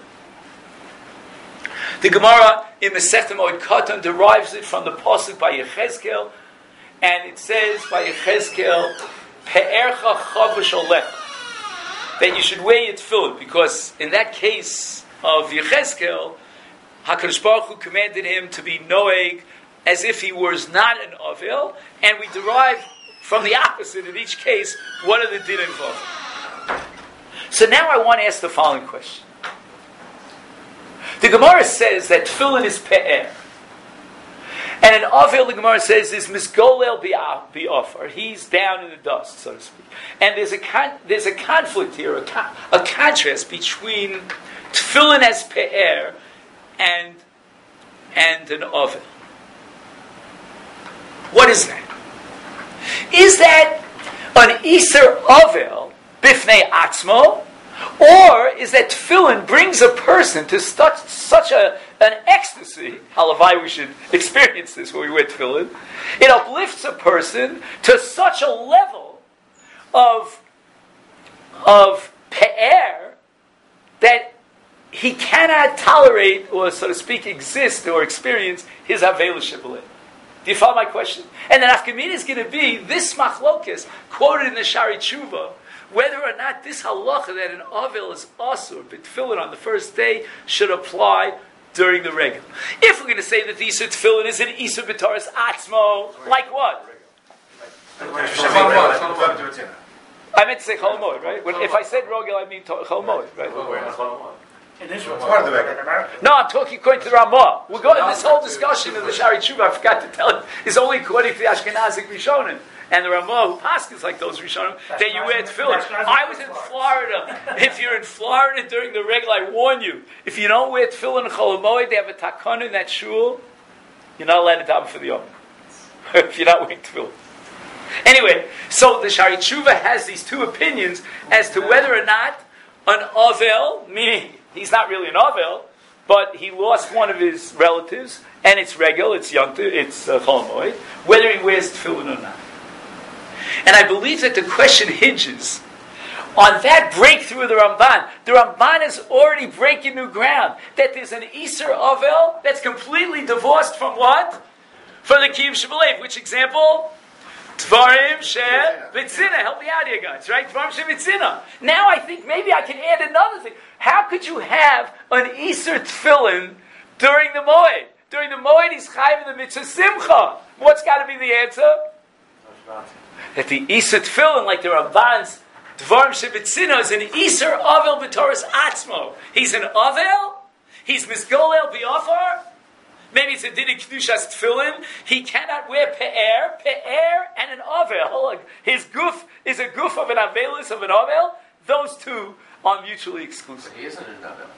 Speaker 3: The Gemara in Masechta Moed Katan derives it from the pasuk by Yechezkel, and it says by Yechezkel, Pe'ercha chavush olecha, that you should wear your tefillin, because in that case of Yechezkel, HaKadosh Baruch Hu commanded him to be noeg as if he was not an Avel, and we derive from the opposite in each case, what are the din involved? So now I want to ask the following question. The Gemara says that tefillin is pe'er. And an Avil, the Gemara says, is misgolel bi'ofar. He's down in the dust, so to speak. And there's a con- there's a conflict here, a, con- a contrast between tefillin as pe'er and, and an Avil. What is that? Is that an Iser Avil bifnei atzmo, or is that tefillin brings a person to such, such a, an ecstasy, halavai we should experience this when we wear tefillin, it uplifts a person to such a level of, of pe'er that he cannot tolerate, or so to speak, exist or experience his Aveilu Shibboleth. Do you follow my question? And the nafkamina is going to be this machlokes quoted in the Shari Tshuva, whether or not this halacha that an avil is asur but tefillin on the first day should apply during the regel. If we're going to say that the isur tefillin is an isur b'taras atzmo, like what? I meant to say chol moed, right? When, if I said rogel, I mean chol moed, right?
Speaker 2: In Israel,
Speaker 1: It's part of the
Speaker 2: in America.
Speaker 3: No, I'm talking according to the Ramah. We're going this whole discussion of the Shari Tshuva. I forgot to tell you, is only according to the Ashkenazic Rishonim. And the Ramah who paskins like those Rishonim, that you wear tefillin. I was in Florida. If you're in Florida during the regel, I warn you, if you don't wear tefillin and chol hamoed, they have a takana in that shul, you're not allowed to daven for the Yom. If you're not wearing tefillin. Anyway, so the Shari Tshuva has these two opinions as to whether or not an Avel, meaning he's not really an Avel, but he lost one of his relatives, and it's regel, it's yontif, it's uh, chol hamoed, whether he wears tefillin or not. And I believe that the question hinges on that breakthrough of the Ramban. The Ramban is already breaking new ground. That there's an Iser Avel that's completely divorced from what? From the Kiyum Shebelev. Which example? Tvarim She B'tzina. Help me out here, guys. Right? Tvarim She B'tzina. Now I think maybe I can add another thing. How could you have an Iser Tefillin during the Moed? During the Moed, he's chayiv in the mitzvah Simcha. What's got to be the answer? That the Iser Tefillin, like the Ramban's Dvarim Shebetzina, is an Iser Avel B'Toras Atzmo. He's an Avel. He's Misgolel B'Ofar. Maybe it's a Didi Kedushas Tefillin. He cannot wear Pe'er, Pe'er and an Avel. His goof is a goof of an Avelis of an Avel. Those two are mutually exclusive.
Speaker 5: But he isn't an Avel.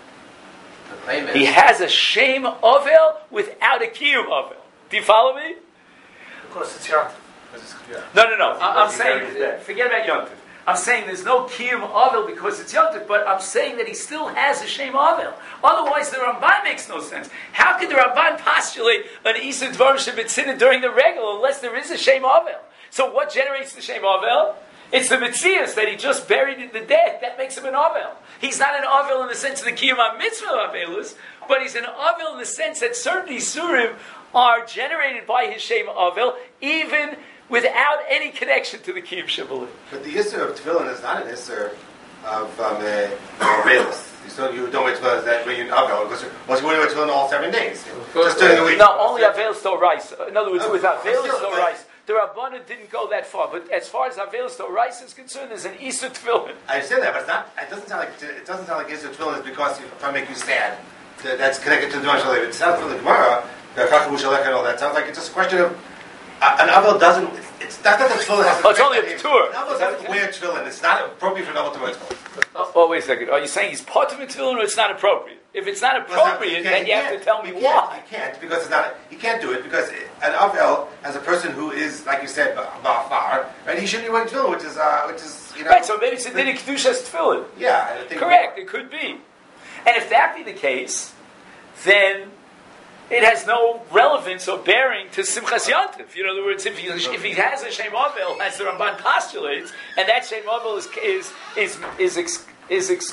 Speaker 5: The claim is...
Speaker 3: He has a Shem Avel without a Kiyum Avel. Do you follow me?
Speaker 2: Of course, it's Yontif.
Speaker 3: No, no, no. I, I'm saying, forget about Yontif. I'm saying there's no Kiyum Avil because it's Yontif, but I'm saying that he still has a Shem Avil. Otherwise, the Ramban makes no sense. How could the Ramban postulate an Isur Dvarim Shebetzina during the regel unless there is a Shem Avil? So what generates the Shem Avil? It's the Metzias that he just buried in the dead. That makes him an Avil. He's not an Avil in the sense of the Kiyum HaMitzvah Avilus, but he's an Avil in the sense that certain Isurim are generated by his Shem Avil, even without any connection to the Kiyum Shibboleth.
Speaker 1: But the Isser of Tefillin is not an Isser of um, uh, Avelis. You still you don't wear Tefillin that when you're Avel, because you're once you wear Tefillin all seven days, just during the week.
Speaker 3: No, only Avelis to rice. In other words,
Speaker 1: Oh,
Speaker 3: with Avelis
Speaker 1: still,
Speaker 3: to
Speaker 1: but-
Speaker 3: rice. The Rabbanan didn't go that far, but as far as Avelis to rice is concerned, there's an Isser Tefillin.
Speaker 1: I understand that, but it's not. It doesn't sound like it doesn't sound like Isser Tefillin is because if I make you sad, that, that's connected to the Duan Shalev. It sounds from the Gemara, the Chachavu Shalech and all that. Sounds like it's just a question of uh, an Avel doesn't. It's, it's not that the Tefillin has.
Speaker 3: Oh, it's only a tour.
Speaker 1: An Avel doesn't wear Tefillin. It's not appropriate for an Avel to wear Tefillin.
Speaker 3: Oh, oh, wait a second. Are you saying he's part of Tefillin or it's not appropriate? If it's not appropriate, then you have to tell me
Speaker 1: you
Speaker 3: why.
Speaker 1: You can't because it's not. You can't do it because an Avel, as a person who is, like you said, Ba'afar, right? He shouldn't be wearing Tefillin, which is, uh, which is, you know.
Speaker 3: Right, so maybe it's a Dini Kedushas Tefillin.
Speaker 1: Yeah, I think.
Speaker 3: Correct, it could be. And if that be the case, then it has no relevance or bearing to Simchas Yantiv. In other words, if he, if he has a Shem Avel, as the Ramban postulates, and that Shem Avel is is is is, ex, is ex,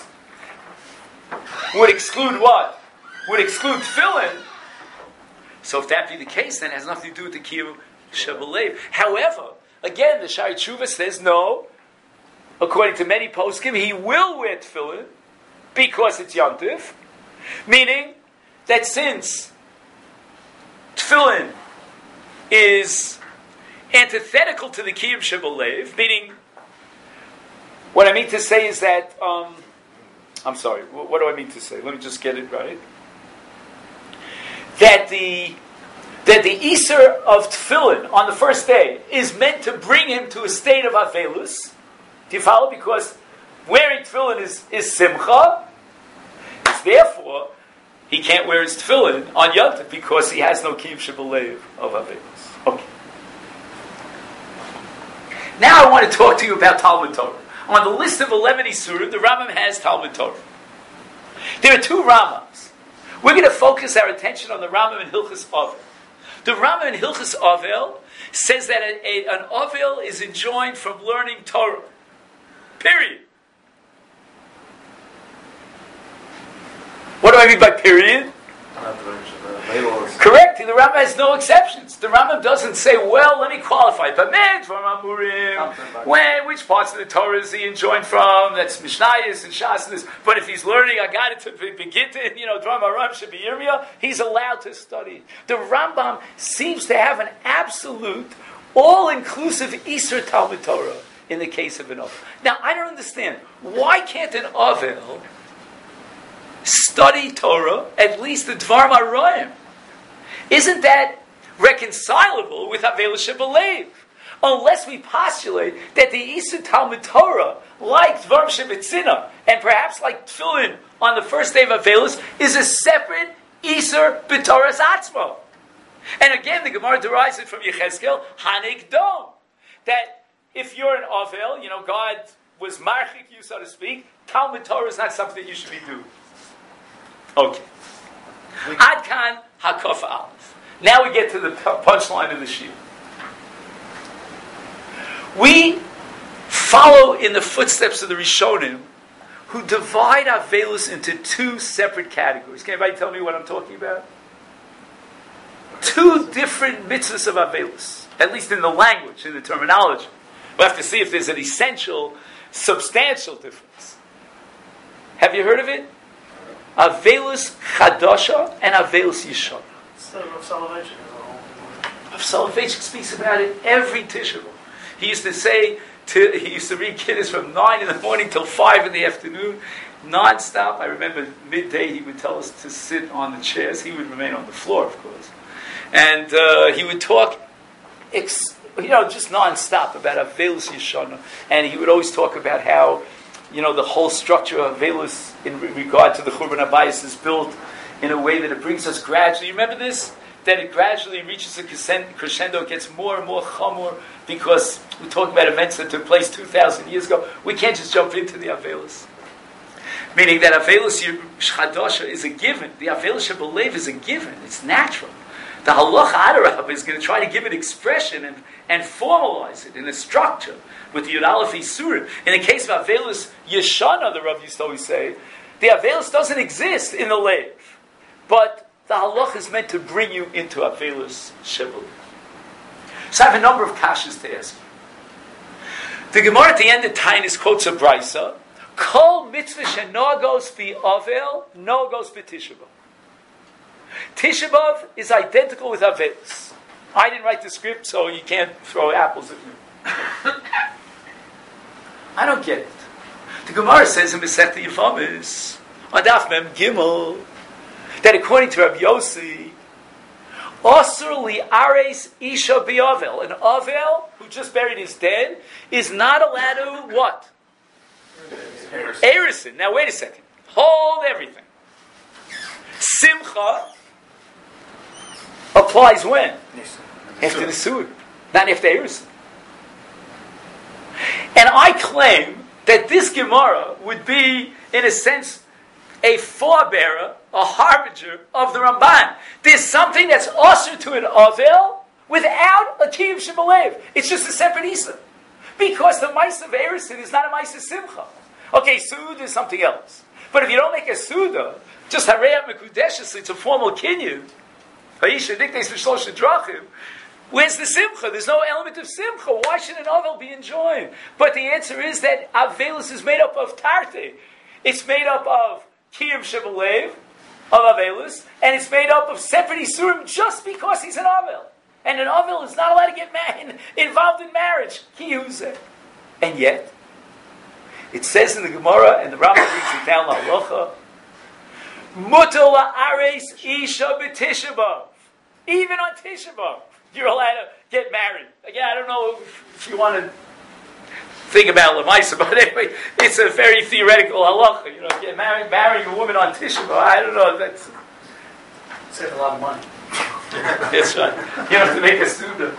Speaker 3: would exclude what? Would exclude Tefillin. So if that be the case, then it has nothing to do with the Kiyum Shebelev. However, again, the Shari Tshuva says no. According to many poskim, he will wear Tefillin because it's Yantiv, meaning that since Tefillin is antithetical to the Kiyum Shebelev, meaning, what I mean to say is that, um, I'm sorry, what do I mean to say? Let me just get it right. That the that the Easter of Tefillin on the first day is meant to bring him to a state of Avelus. Do you follow? Because wearing Tefillin is, is Simcha. It's therefore, he can't wear his Tefillin on Yom Tov because he has no Kiyum Shebelev of Avelus. Okay. Now I want to talk to you about Talmud Torah. On the list of eleven Isurim, the Rambam has Talmud Torah. There are two Rambams. We're going to focus our attention on the Rambam in Hilchos Avel. The Rambam in Hilchos Avel says that a, a, an Avel is enjoined from learning Torah. Period. What do I mean by period? Correct. The Rambam has no exceptions. The Rambam doesn't say, well, let me qualify. But man, from Amurim, when, which parts of the Torah is he enjoined from? That's Mishnayos and Shas and this. But if he's learning, I got it to begin to, you know, Drama Ram should be Yirmiyah, he's allowed to study. The Rambam seems to have an absolute, all-inclusive Isur Talmud Torah in the case of an Avel. Now, I don't understand. Why can't an Avel study Torah, at least the Dvar Marayim? Isn't that reconcilable with Avelus Shebelev? Unless we postulate that the Isur Talmud Torah, like Dvar Shebetzina, and perhaps like Tefillin on the first day of Avelus, is a separate Isur B'Torah's Atzmo. And again, the Gemara derives it from Yechezkel, Hanik Dom. That if you're an Avel, you know, God was marchik you, so to speak, Talmud Torah is not something that you should be doing. Okay. Adkan Hakaf Aleph. Now we get to the punchline of the Shir. We follow in the footsteps of the Rishonim, who divide Avelus into two separate categories. Can anybody tell me what I'm talking about? Two different mitzvahs of Avelus, at least in the language, in the terminology. We'll have to see if there's an essential, substantial difference. Have you heard of it? Avelus Chadasha and Avelus Yishana.
Speaker 2: Rav Soloveitchik is a whole.
Speaker 3: Rav Soloveitchik speaks about it every Tisha B'Av. He used to say, to, he used to read Kiddush from nine in the morning till five in the afternoon, non-stop. I remember midday he would tell us to sit on the chairs. He would remain on the floor, of course. And uh, he would talk, ex, you know, just non-stop about Avelus Yishana. And he would always talk about how, you know, the whole structure of Avelus in regard to the Churban Abayis is built in a way that it brings us gradually. You remember this? That it gradually reaches a crescendo, it gets more and more chamor, because we're talking about events that took place two thousand years ago. We can't just jump into the Avelus. Meaning that Avelus Chadasha is a given. The Avelus Shebelev is a given. It's natural. The Halacha Adarab is going to try to give it expression and, and formalize it in a structure with the Yud Aleph Isurim. In the case of Avelus Yeshana, the Rav used to always say, the Avelus doesn't exist in the Lev. But the halach is meant to bring you into Avelus Shebelev. So I have a number of kashas to ask you. The Gemara at the end of Tainis quotes a brisa, Kol mitzvah shenogos bi Avel, nogos bi Tisha B'Av. Tisha B'Av is identical with Avelus. I didn't write the script, so you can't throw apples at me. I don't get it. The Gemara says in Masechta Yevamis, on Daf Mem Gimel, that according to Rabbi Yossi, Osur li ares isha bi'avel, an avel who just buried his dead is not allowed to what? Erison. Now wait a second. Hold everything. Simcha applies when? After the suud, not after Erison. And I claim that this Gemara would be, in a sense, a forebearer, a harbinger of the Ramban. There's something that's usher to an Avel without a Kiyum Shebelev. It's just a separate Isa. Because the Maisa of Erison is not a Maisa Simcha. Okay, Suda is something else. But if you don't make a Suda, just Hareyat Mekudeshes, it's a formal Kinyan. Haisha Diktes V'Shlosh Drachim. Where's the Simcha? There's no element of Simcha. Why should an Avel be enjoined? But the answer is that Avelus is made up of Tarte. It's made up of Kiyum Shebelev, of Avelus, and it's made up of separate Isurim just because he's an Avel. And an Avil is not allowed to get married, involved in marriage. And yet, it says in the Gemara, and the Rambam brings it down, La Halacha, Mutar la'ares isha b'tisha b'av. Even on Tisha B'av, you're allowed to get married. Again, I don't know if you want to think about Lamaisa, but anyway, it's a very theoretical halacha. You know, get married, marrying a woman on Tisha B'av, I don't know, that's...
Speaker 2: Save a lot of money.
Speaker 3: That's right. You have to make a student.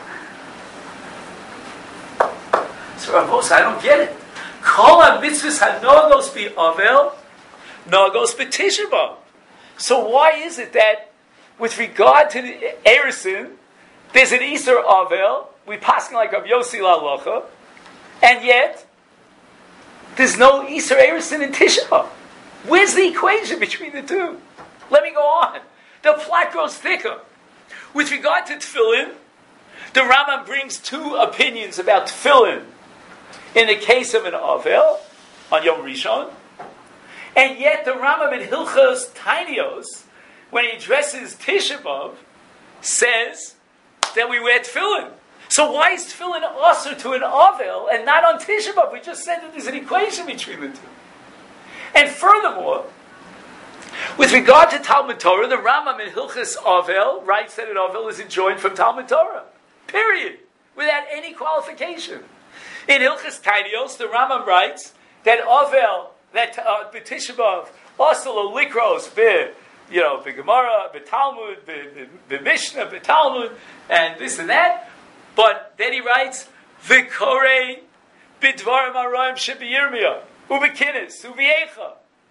Speaker 3: So Rambos, I don't get it. Kol ha-mitzvahs ha-nogos bi-avel, nogos bi-Tisha B'av. So why is it that with regard to the Erusin, there's an Easter Avel, we pass like Rav Yossi La'alocha, and yet there's no Easter Erusin in Tisha B'av. Where's the equation between the two? Let me go on. The plot grows thicker. With regard to Tefillin, the Rambam brings two opinions about Tefillin in the case of an Avel on Yom Rishon, and yet the Rambam in Hilchos Tainios, when he addresses Tisha B'av, says that we wear tefillin. So why is tefillin also to an Avel and not on Tisha B'av? We just said that there's an equation between the two. And furthermore, with regard to Talmud Torah, the Rambam in Hilchos Avel writes that an Avel is enjoined from Talmud Torah. Period. Without any qualification. In Hilchos Tainios, the Rambam writes that Avel, that uh, Tisha B'av, also likros be, you know, be Gemara, be Talmud, be, be, be Mishnah, be Talmud, and this and that. But then he writes, V'korei b'dvarim haroim shebiyirmiyah, u'bekinnis, u'v'yecha.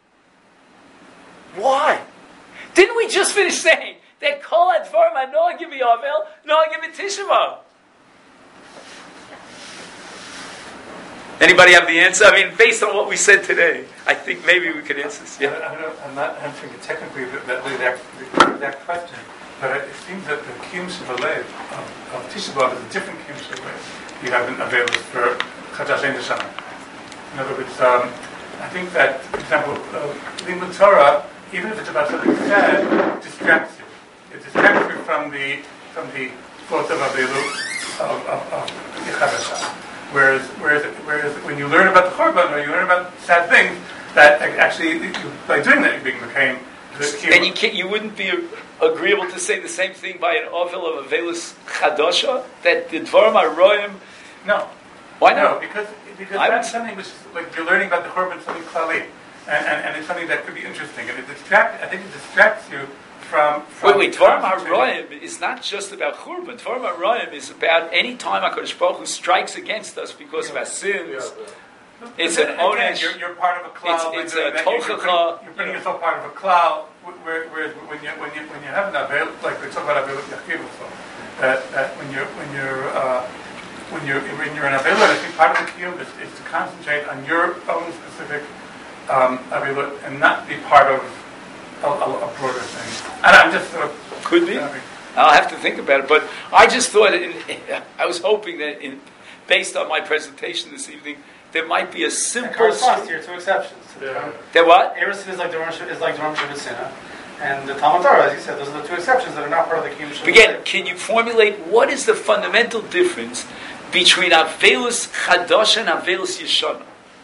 Speaker 3: Why? Didn't we just finish saying that kol advarim hanoagim b'Avel, noagim b'Tisha B'av? Anybody have the answer? I mean, based on what we said today, I think maybe we could answer this. Yeah.
Speaker 6: I don't, I'm not answering it technically that, that, that, that question, but it seems that the Kiyum Shebalev of, of Tisha B'av is a different Kiyum Shebalev you have in available for Chadash Ein Shana. In other words, um, I think that, for example, uh, Limud Torah, even if it's about something sad, distracts you. It distracts you from the from the thoughts of Avelu of, of, of Chadash. Whereas, whereas, whereas when you learn about the Korban or you learn about sad things, that actually, by doing that, you became the
Speaker 3: And you can't, you wouldn't be agreeable to say the same thing by an Ovel of Avelus Chadasha, that the Dvarim HaRoim...
Speaker 6: No.
Speaker 3: Why not?
Speaker 6: No, because, because that's something which, like, you're learning about the Korban, something klali, and, and, and it's something that could be interesting, and it distracts, I think it distracts you from... from
Speaker 3: wait, wait, Dvarim HaRoim is not just about Churban. Dvarim HaRoim is about any time HaKadosh Baruch Hu strikes against us because of our sins.
Speaker 6: Yeah.
Speaker 3: It's an onesh.
Speaker 6: You're, you're part of a cloud.
Speaker 3: It's, it's a
Speaker 6: tochacha. You're, you're, you're putting
Speaker 3: you know.
Speaker 6: yourself part of a cloud. Whereas when you when you when you have an avel, like we talk about avel yachiv, so that that when you're when you're uh, when you're when you're an avel, I think part of the kiyum is, is to concentrate on your own specific um, avel and not be part of a, a, a broader thing. And I'm just sort of
Speaker 3: could be. Uh, I'll have to think about it. But I just thought it, it, I was hoping that in, based on my presentation this evening, there might be a simple...
Speaker 2: It corresponds to your two exceptions.
Speaker 6: Yeah.
Speaker 3: There what?
Speaker 2: Erusin is like the Rosh is like the Rosh Hashanah, and the Talmud Torah, as you said, those are the two exceptions that are not part of the Kiyum Shabbat.
Speaker 3: Again, can you formulate what is the fundamental difference between Avelus Chadash and Avelus Yeshana?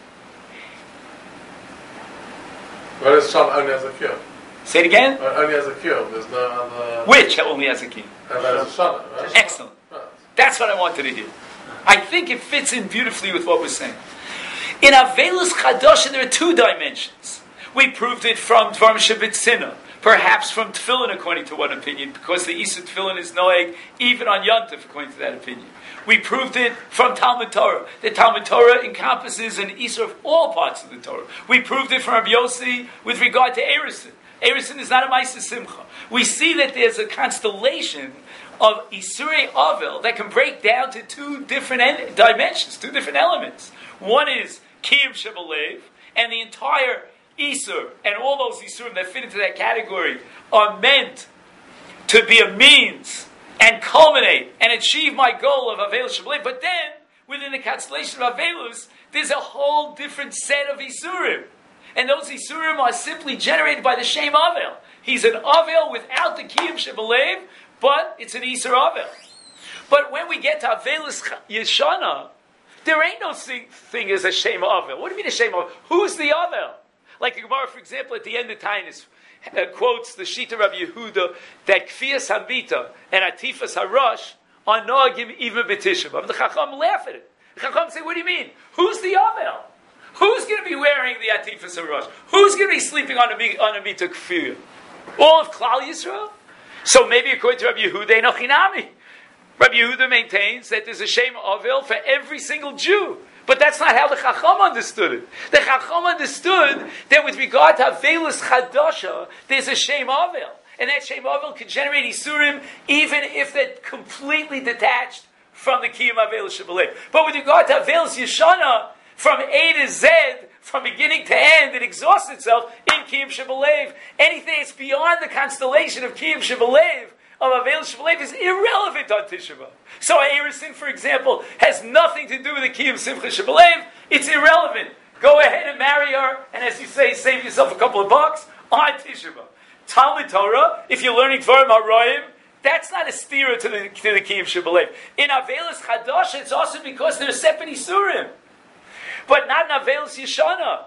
Speaker 7: Well, it's Shana only has a cure.
Speaker 3: Say it again?
Speaker 7: Uh, only has a cure. There's no other...
Speaker 3: Which only has a key?
Speaker 7: And there's a Shana, right?
Speaker 3: Excellent. That's what I wanted to hear. I think it fits in beautifully with what we're saying. In Avelus Chadash, there are two dimensions. We proved it from Dvarim Shebitzina, perhaps from Tefillin, according to one opinion, because the Isur Tefillin is noeg even on Yontif, according to that opinion. We proved it from Talmud Torah. The Talmud Torah encompasses an Isur of all parts of the Torah. We proved it from Rabbi Yossi with regard to Erusin. Erusin is not a Ma'aseh Simcha. We see that there's a constellation of Isurei Avel that can break down to two different en- dimensions, two different elements. One is Kiyum Shebalev, and the entire Isur, and all those Isurim that fit into that category, are meant to be a means and culminate and achieve my goal of Avelus Shebalev. But then, within the constellation of Avelus, there's a whole different set of Isurim. And those Isurim are simply generated by the Shem Avel. He's an Avel without the Kiyum Shebalev, but it's an Isur Avel. But when we get to Avelis Yeshana, there ain't no thing, thing as a Shema Avel. What do you mean a Shema Avel? Who's the Avel? Like the Gemara, for example, at the end of Tainus, uh, quotes the Shita Rav Yehuda that Kfiyas Hamita and Atifas Harash are Noagim even B'Tisha B'Av. The Chacham laugh at it. The Chacham say, what do you mean? Who's the Avel? Who's going to be wearing the Atifas Harash? Who's going to be sleeping on a, on a Mita Kfiyah? All of Klal Yisrael? So maybe according to Rabbi Yehuda, Enochinami. Rabbi Yehuda maintains that there's a Shema Avel for every single Jew. But that's not how the Chacham understood it. The Chacham understood that with regard to Avelus Chadasha, there's a Shema Avel. And that Shema Avel can generate Isurim even if they're completely detached from the Kiyum Avelus Shabalev. But with regard to Avelus Yeshana, from A to Z, from beginning to end, it exhausts itself in Kiyum Shabalev. Anything that's beyond the constellation of Kiyum Shabalev, of Avelus Shabalev, is irrelevant on Tisha B'Av. So Erusin, for example, has nothing to do with the Kiyum Simcha Shabalev. It's irrelevant. Go ahead and marry her, and as you say, save yourself a couple of bucks on Tisha B'Av. Talmud Torah, if you're learning Dvarim HaRoim, that's not a stira to the, to the Kiyum Shabalev. In Avelus Chadash, it's also because there's separate Isurim. But not in Avelus Yeshana.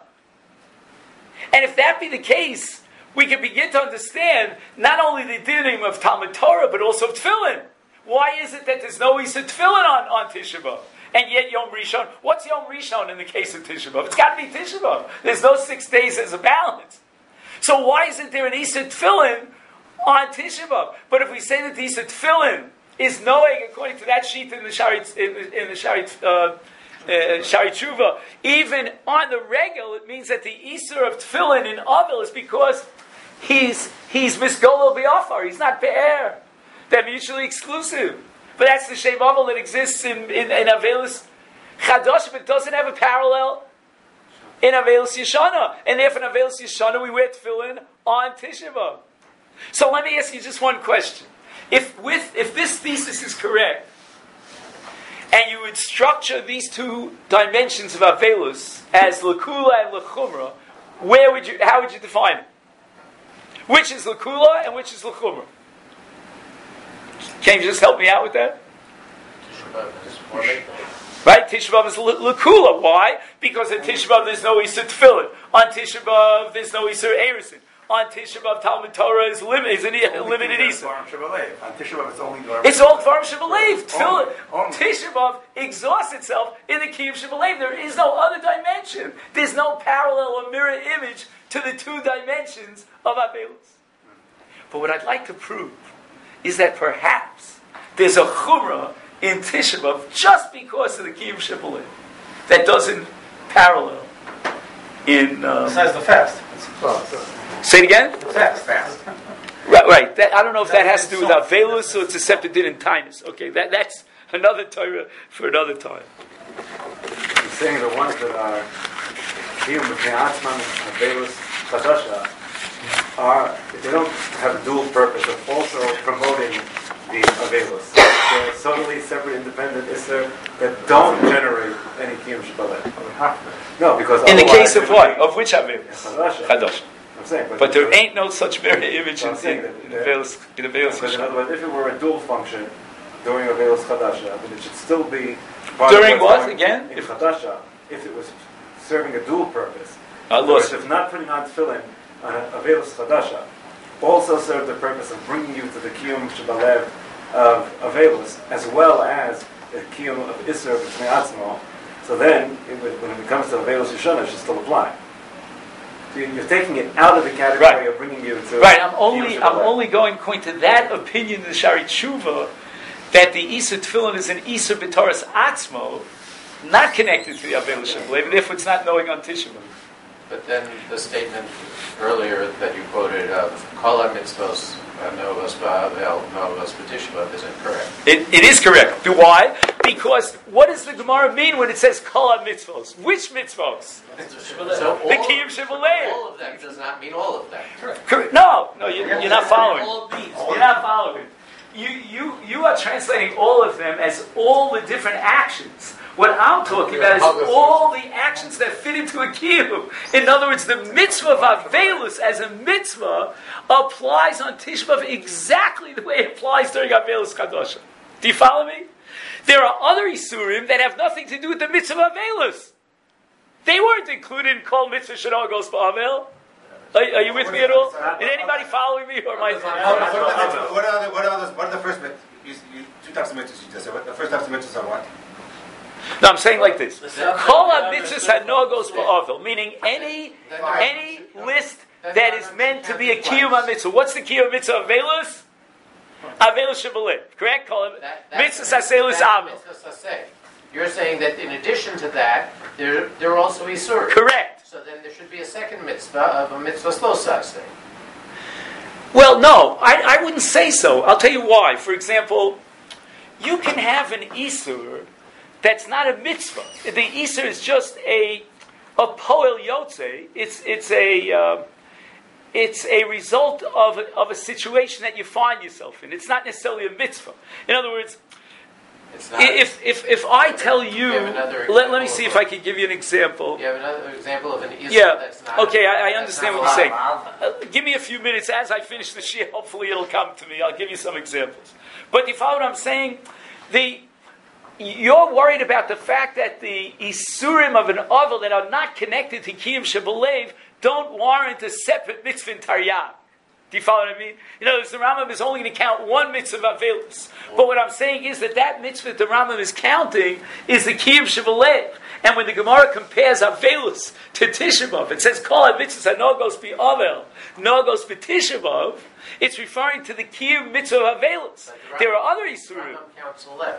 Speaker 3: And if that be the case, we can begin to understand not only the dinim of Talmud Torah, but also of Tefillin. Why is it that there's no Isa Tefillin on, on Tisha B'Av? And yet Yom Rishon, what's Yom Rishon in the case of Tisha B'Av? It's got to be Tisha B'Av. There's no six days as a balance. So why isn't there an Isa Tefillin on Tisha B'Av? But if we say that the Isa Tefillin is knowing, according to that sheet in the Shari, in the, in the Shari, uh, Uh, Shari Tshuva, even on the regel, it means that the Isur of Tefillin in Avil is because he's he's Misgolol B'Afar, he's not Be'er. They're mutually exclusive. But that's the Shem Avil that exists in, in, in Avelus Chadosh, but doesn't have a parallel in Avelus Yeshana. And therefore in Avelus Yeshana we wear Tefillin on Tisha B'Av. So let me ask you just one question. If with if this thesis is correct, and you would structure these two dimensions of Avelus as Lakula and Lachumra, where would you, how would you define it? Which is Lakula and which is Lachumra? Can you just help me out with that? Right? Tisha B'Av is Lakula. Why? Because in Tisha B'Av there's no Isur Tefillin. On Tisha B'Av there's no Isur Erusin. On Tisha B'Av, Talmud Torah is limited, is a limited Isur.
Speaker 1: On Tisha B'Av, it's only Dvarim.
Speaker 3: It's all Dvarim Shabalev. Tisha B'Av exhausts itself in the Kiyum Shabalev. There is no other dimension. There's no parallel or mirror image to the two dimensions of Avelus. But what I'd like to prove is that perhaps there's a Chumrah in Tisha B'Av just because of the Kiyum Shabalev that doesn't parallel in... Um,
Speaker 1: Besides the fast.
Speaker 3: Say it again?
Speaker 1: Fast. Fast.
Speaker 3: Right, right. That, I don't know if that has to do with Avelus or it's a separate din in Tainus. Okay, that, that's another Torah for another time.
Speaker 4: He's saying the ones that are Kiyum B'Kne'atzman and Avelus Chadasha are, they don't have a dual purpose of also promoting the Avelus. They're totally separate, independent Isser that don't generate any Kiyum Shabbat. No, because
Speaker 3: in the case of what? Of which Avelus?
Speaker 4: Chadasha. I'm saying, but,
Speaker 3: but there ain't no such mirror image in
Speaker 4: the
Speaker 3: Avelus Yeshana.
Speaker 4: In other words, if it were a dual function during Avelus Chadasha, then it should still be
Speaker 3: during what again?
Speaker 4: In Chadasha, if it was serving a dual purpose.
Speaker 3: I lost
Speaker 4: it. If not putting on tefillin on Avelus Chadasha, also served the purpose of bringing you to the Kiyum Shabalev of Avelus, as well as the Kiyum of Isser B'Shnei Atzmo. So then, it would, when it comes to Avelus Yeshana, it should still apply. So you're taking it out of the category right. of bringing you to...
Speaker 3: Right, I'm only I'm only going point to that opinion in the Shari Tshuva, that the Isur Tefillin is an Isur B'Toras Atzmo, not connected to the Avelus Shabalev, therefore it's not knowing on Tisha B'Av.
Speaker 5: But then the statement earlier that you quoted of Kol HaMitzvos Novos Ba'avel Novos B'Tisha B'Av is incorrect.
Speaker 3: It, it is correct. Why? Because what does the Gemara mean when it says Kol HaMitzvos? Which mitzvos?
Speaker 5: So
Speaker 3: the Kiyum Shabalev.
Speaker 5: All of them does not mean all of them.
Speaker 3: Correct. Correct. No, no, you, you're not following. You're not following. You, you, you are translating all of them as all the different actions. What I'm talking about is all the actions that fit into a kiyum. In other words, the mitzvah of Avelus as a mitzvah applies on Tisha B'Av exactly the way it applies during Avelus Chadasha. Do you follow me? There are other Isurim that have nothing to do with the mitzvah of Avelis. They weren't included in Kol Mitzvah Shana Goes Ba'avel. Are, are you with me at all? Is anybody following me? Or am I...
Speaker 1: What are, what are the what are those, what are the first mitzvahs? You, you, two types of mitzvahs you just said. What, the first types of mitzvahs are what?
Speaker 3: No, I'm saying like this. Kol HaMitzvahs HaNogos Ba'avel, meaning any any list that is meant to be a Kiyum HaMitzvah. What's the Kiyum HaMitzvah of Avelis? Avelis Shabbalit. Correct? Call it Mitzvah Saselis Avel.
Speaker 5: You're saying that in addition to that, there there are also Isurim.
Speaker 3: Correct.
Speaker 5: So then there should be a second mitzvah of a mitzvah slosas thing.
Speaker 3: Well, no, I, I wouldn't say so. I'll tell you why. For example, you can have an Isur that's not a mitzvah. The Isur is just a a poel yotze. It's it's a uh, it's a result of a, of a situation that you find yourself in. It's not necessarily a mitzvah. In other words,
Speaker 5: It's not
Speaker 3: if if if I tell you,
Speaker 5: you have
Speaker 3: let, let me see if I can give you an example.
Speaker 5: You have another example of an Isur
Speaker 3: Yeah.
Speaker 5: that's not.
Speaker 3: Okay, I, I
Speaker 5: that's
Speaker 3: understand
Speaker 5: not
Speaker 3: what you're saying.
Speaker 5: allowed.
Speaker 3: Uh, give me a few minutes as I finish the shir. Hopefully, it'll come to me. I'll give you some examples. But you follow what I'm saying? The You're worried about the fact that the Isurim of an Ovel that are not connected to Kiyum Shebelev don't warrant a separate mitzvah in Taryag. Do you follow what I mean? You know, the Rambam is only going to count one mitzvah of Avelis. But what I'm saying is that that mitzvah that the Rambam is counting is the Kiyum Shebelev. And when the Gemara compares Avelis to Tisha B'Av, it says, Kol ha-mitzvahs ha-nogos bi-Avel, nogos bi-Tisha B'Av, it's referring to the Kiyum mitzvah of Avelis. There are other Isurim.
Speaker 5: The Rambam counts eleven.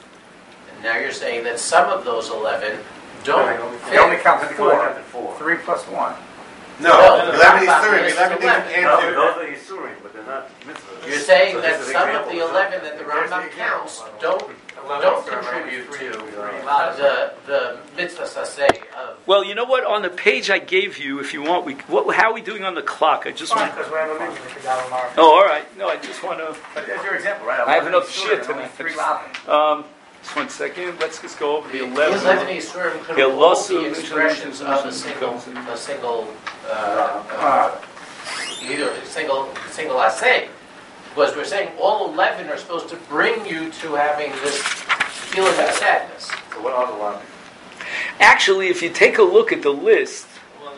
Speaker 5: And now you're saying that some of those eleven don't fit.
Speaker 4: They only counted
Speaker 8: Four.
Speaker 4: four. four.
Speaker 8: Three plus one.
Speaker 1: No,
Speaker 5: No,
Speaker 1: eleven
Speaker 5: the Rambam
Speaker 1: Isurim,
Speaker 5: lists
Speaker 1: eleven things
Speaker 5: eleven.
Speaker 1: you
Speaker 4: No,
Speaker 1: can't do.
Speaker 4: those are Yisurim, but they're not mitzvahs.
Speaker 5: You're saying
Speaker 4: So
Speaker 5: that
Speaker 4: this is
Speaker 5: some
Speaker 4: an
Speaker 5: of the
Speaker 4: example.
Speaker 5: eleven that the Rambam counts don't don't contribute to
Speaker 4: Uh,
Speaker 5: the the mitzvah saseh of.
Speaker 3: Well, you know what? On the page I gave you, if you want, we what, how are we doing on the clock? I just want.
Speaker 2: Because we have a minute to get out of
Speaker 3: Oh, all right. No, I just want to.
Speaker 8: But there's your example, right?
Speaker 3: I have enough
Speaker 8: Yisurim,
Speaker 3: shit
Speaker 8: and only
Speaker 3: tonight.
Speaker 8: Three lavin.
Speaker 3: Um, just one second. Let's just go over the
Speaker 5: The
Speaker 3: eleven.
Speaker 5: eleven Yisurim could
Speaker 3: Yeah,
Speaker 5: all
Speaker 3: lots
Speaker 5: be
Speaker 3: of
Speaker 5: expressions of a single a single uh, uh, either a single single assay. Because we're saying all eleven are supposed to bring you to having this feeling of sadness.
Speaker 4: So what are the eleven?
Speaker 3: Actually, if you take a look at the list,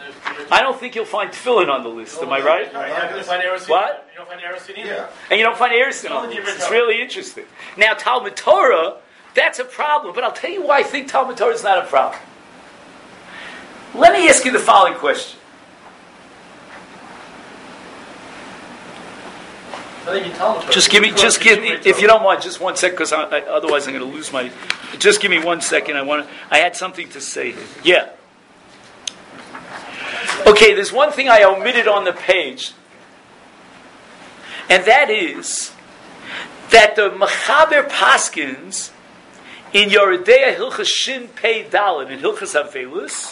Speaker 3: I don't think you'll find tefillin on the list. Am I right?
Speaker 2: You're not going to find Erosin.
Speaker 3: What?
Speaker 2: You don't find Erosin either.
Speaker 1: Yeah.
Speaker 3: And you don't find Erison on the list. It's really interesting. Now, Talmud Torah, that's a problem. But I'll tell you why I think Talmud Torah is not a problem. Let me ask you the following question.
Speaker 2: I think you tell them.
Speaker 3: Just give me, just give me, if you don't mind, just one second, because I, I, otherwise I'm going to lose my. Just give me one second. I want. I had something to say here. Yeah. Okay, there's one thing I omitted on the page, and that is that the Mechaber Paskins in Yoredea Hilchas Shin Pei Dalin in Hilchas Avelus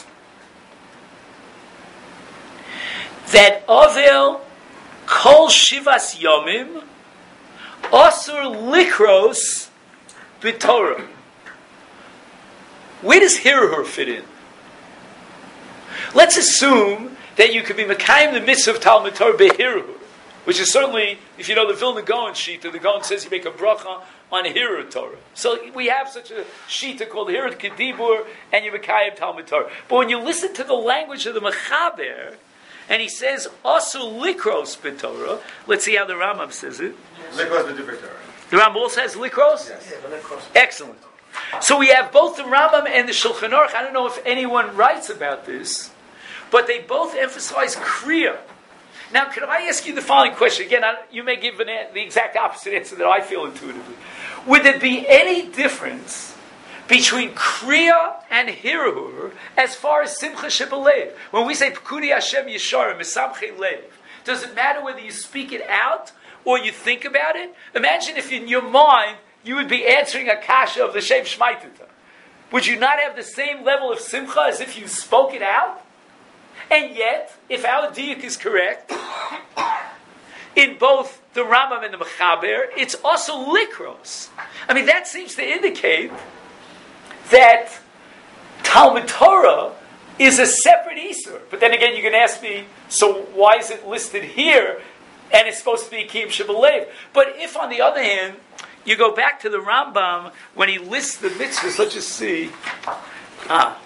Speaker 3: that Avel Kol Shivas Yomim Asur Likros B'Torah. Where does Hirur fit in? Let's assume that you could be Mekayim the mitzvah of Talmud Torah B'Hirur, which is certainly, if you know the Vilna Gaon Shita, the Gaon says you make a bracha on a Hirur Torah. So we have such a Shita called Hirur Kedibur, and you Mekayim Talmud Torah. But when you listen to the language of the Mechaber, and he says, Asu Likros B'Torah. Let's see how the Rambam says it.
Speaker 1: Likros b'divrei Torah.
Speaker 3: The Rambam also has Likros?
Speaker 1: Yes.
Speaker 3: Excellent. So we have both the Rambam and the Shulchan Aruch. I don't know if anyone writes about this, but they both emphasize Kriya. Now, could I ask you the following question? Again, I, you may give an, the exact opposite answer that I feel intuitively. Would there be any difference between Kriya and Hirur as far as Simcha Shebelev? When we say Pekudi Hashem Yesharim Mesamchei Lev, does it matter whether you speak it out or you think about it? Imagine if in your mind you would be answering a kasha of the Shem Shmaitita. Would you not have the same level of Simcha as if you spoke it out? And yet, if our diuk is correct, in both the Rambam and the Mechaber, it's also Likros. I mean, that seems to indicate that Talmud Torah is a separate Isur. But then again, you can ask me, so why is it listed here and it's supposed to be Kiyum Shebelev? But if, on the other hand, you go back to the Rambam when he lists the mitzvahs. Let's just see. Ah.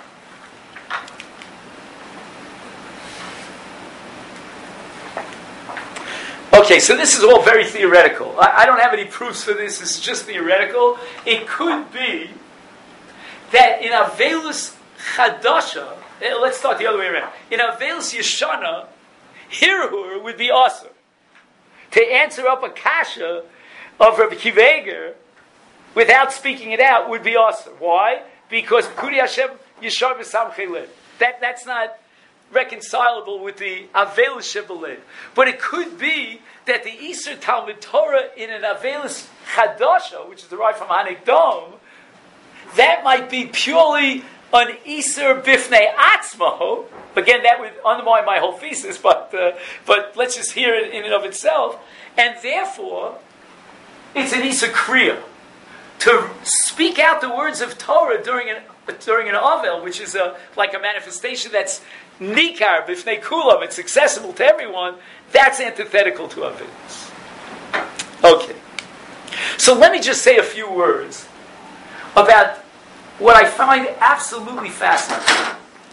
Speaker 3: Okay, so this is all very theoretical. I, I don't have any proofs for this. This is just theoretical. It could be that in Avelus Chadasha, let's start the other way around. In Avelus Yeshana, Hirhur would be awesome. To answer up a kasha of Rabbi Akiva Eiger without speaking it out would be awesome. Why? Because Kuri Hashem Yishar V'Samchei Lev. That that's not reconcilable with the Avelus Shebelev. But it could be that the Isur Talmud Torah in an Avelus Chadasha, which is derived from Hanek Dom, that might be purely an Isur Bifnei Atzmaho. Again, that would undermine my whole thesis, but uh, but let's just hear it in and of itself. And therefore, it's an Isur Kriya. To speak out the words of Torah during an during an Avel, which is a, like a manifestation that's Nikar Bifnei Kulam, it's accessible to everyone, that's antithetical to Avelus. Okay. So let me just say a few words about what I find absolutely fascinating.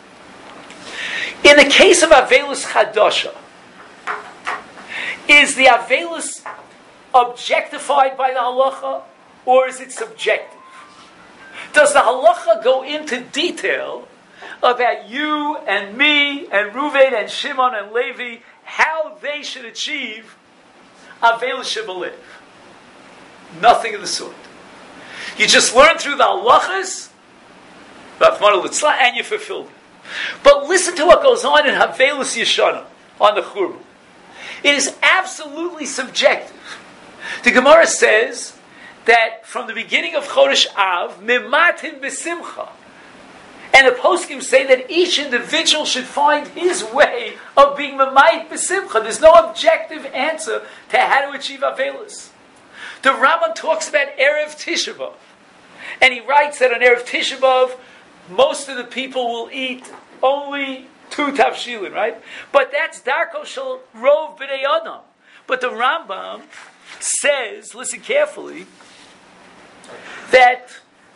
Speaker 3: In the case of Avelus Chadasha, is the Avelus objectified by the halacha, or is it subjective? Does the halacha go into detail about you and me and Reuven and Shimon and Levi, how they should achieve Avelus Shebelev? Nothing of the sort. You just learn through the halachas, and you fulfilled it. But listen to what goes on in Avelus Yeshana, on the Churban. It is absolutely subjective. The Gemara says that from the beginning of Chodesh Av, mimatin b'simcha. And the poskim say that each individual should find his way of being mimayit b'simcha. There's no objective answer to how to achieve Avelus. The Rambam talks about Erev Tisha B'Av. And he writes that on Erev Tisha B'Av, most of the people will eat only two tavshilin, right? But that's Darko Shel Rov B'nei Adam. But the Rambam says, listen carefully, that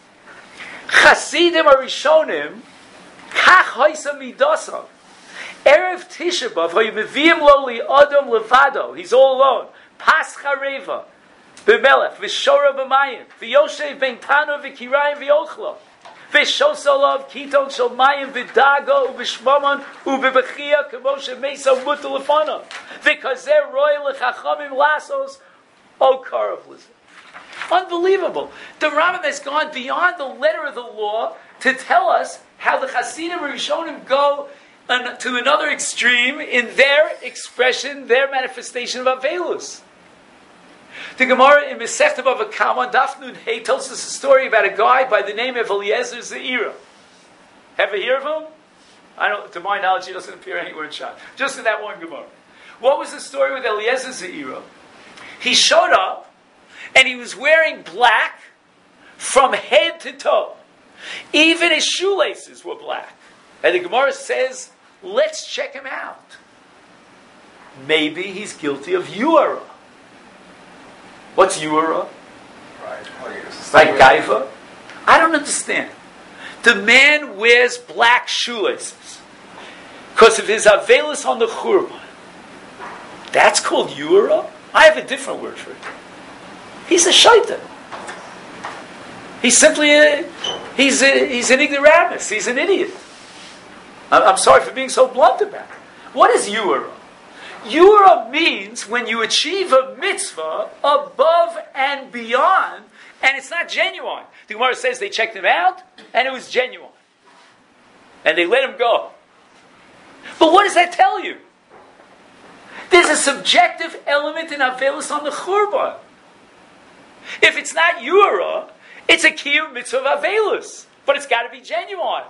Speaker 3: Chasidim Arishonim Kach Haisa Midasam Erev Tisha B'Av Haymeviim Lo Li Adam Levado. He's all alone. Pascha Reva B'Melech V'Shora B'Mayim V'Yoshev Ben Tano V'Kirayim V'Yochla V'Shosolav Kiton Shel Mayim V'Dago V'Shmamon U'B'Bechia K'Moshe Mesa Mutal Lefana V'Kazer Roy L'Chachamim Lasos O Karav Lizard. Unbelievable. The Rambam has gone beyond the letter of the law to tell us how the Chasidim Rishonim go an, to another extreme in their expression, their manifestation of Avelus. The Gemara in Masechta Bava Kama, Daf Nun Hey, tells us a story about a guy by the name of Eliezer Zeira. Ever hear of him? I don't. To my knowledge, he doesn't appear anywhere in Shach. Just in that one Gemara. What was the story with Eliezer Zeira? He showed up, and he was wearing black from head to toe. Even his shoelaces were black. And the Gemara says, let's check him out. Maybe he's guilty of Yuara. What's Yuara? Like Gaiva? I don't understand. The man wears black shoelaces because of his Avelus on the Churban. That's called Yuara? I have a different word for it. He's a shaitan. He's simply a, he's a, he's an ignoramus. He's an idiot. I'm, I'm sorry for being so blunt about it. What is Yuara? Yuara means when you achieve a mitzvah above and beyond, and it's not genuine. The Gemara says they checked him out, and it was genuine. And they let him go. But what does that tell you? There's a subjective element in Avelus on the Churban. If it's not Yuara, it's a Kiyum Mitzvah of Avelus. But it's got to be genuine.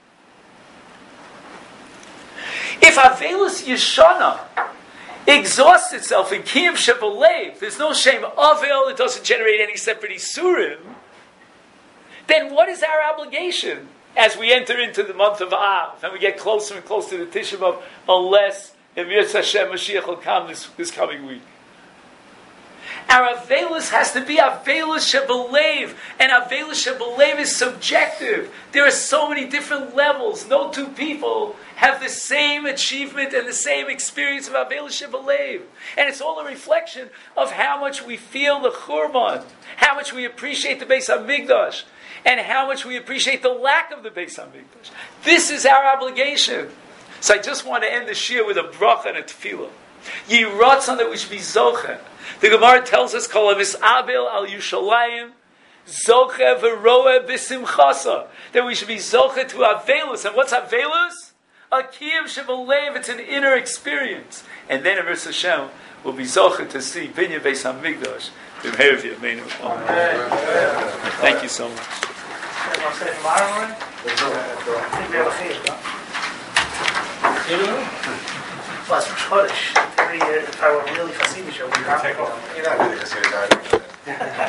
Speaker 3: If Avelus Yeshana exhausts itself in Kiyum Shebelev, there's no shame Avel, it doesn't generate any separate Isurim, then what is our obligation as we enter into the month of Av and we get closer and closer to the Tisha B'Av, unless if Yirtzeh Hashem Mashiach will come this, this coming week? Our Avelus has to be Avelus Shebelev, and Avelus Shebelev is subjective. There are so many different levels. No two people have the same achievement and the same experience of Avelus Shebelev. And it's all a reflection of how much we feel the Churban, how much we appreciate the Beis HaMikdash, and how much we appreciate the lack of the Beis HaMikdash. This is our obligation. So I just want to end the shir with a bracha and a tefillah. Ye ratzon that we should be zoche. The Gemara tells us, Kol mis'abel al Yushalayim, zoche v'roeh b'simchasa. That we should be zoche to Avelus. And what's Avelus? A kiyum shebelev. It's an inner experience. And then in Mitzvah Hashem, we'll be zoche to see Binyan Beis HaMikdash. Thank you so much.
Speaker 2: Plus, Chodesh. Every year, if I were really Hasidic, I would not.
Speaker 1: You're not really Hasidic, are you?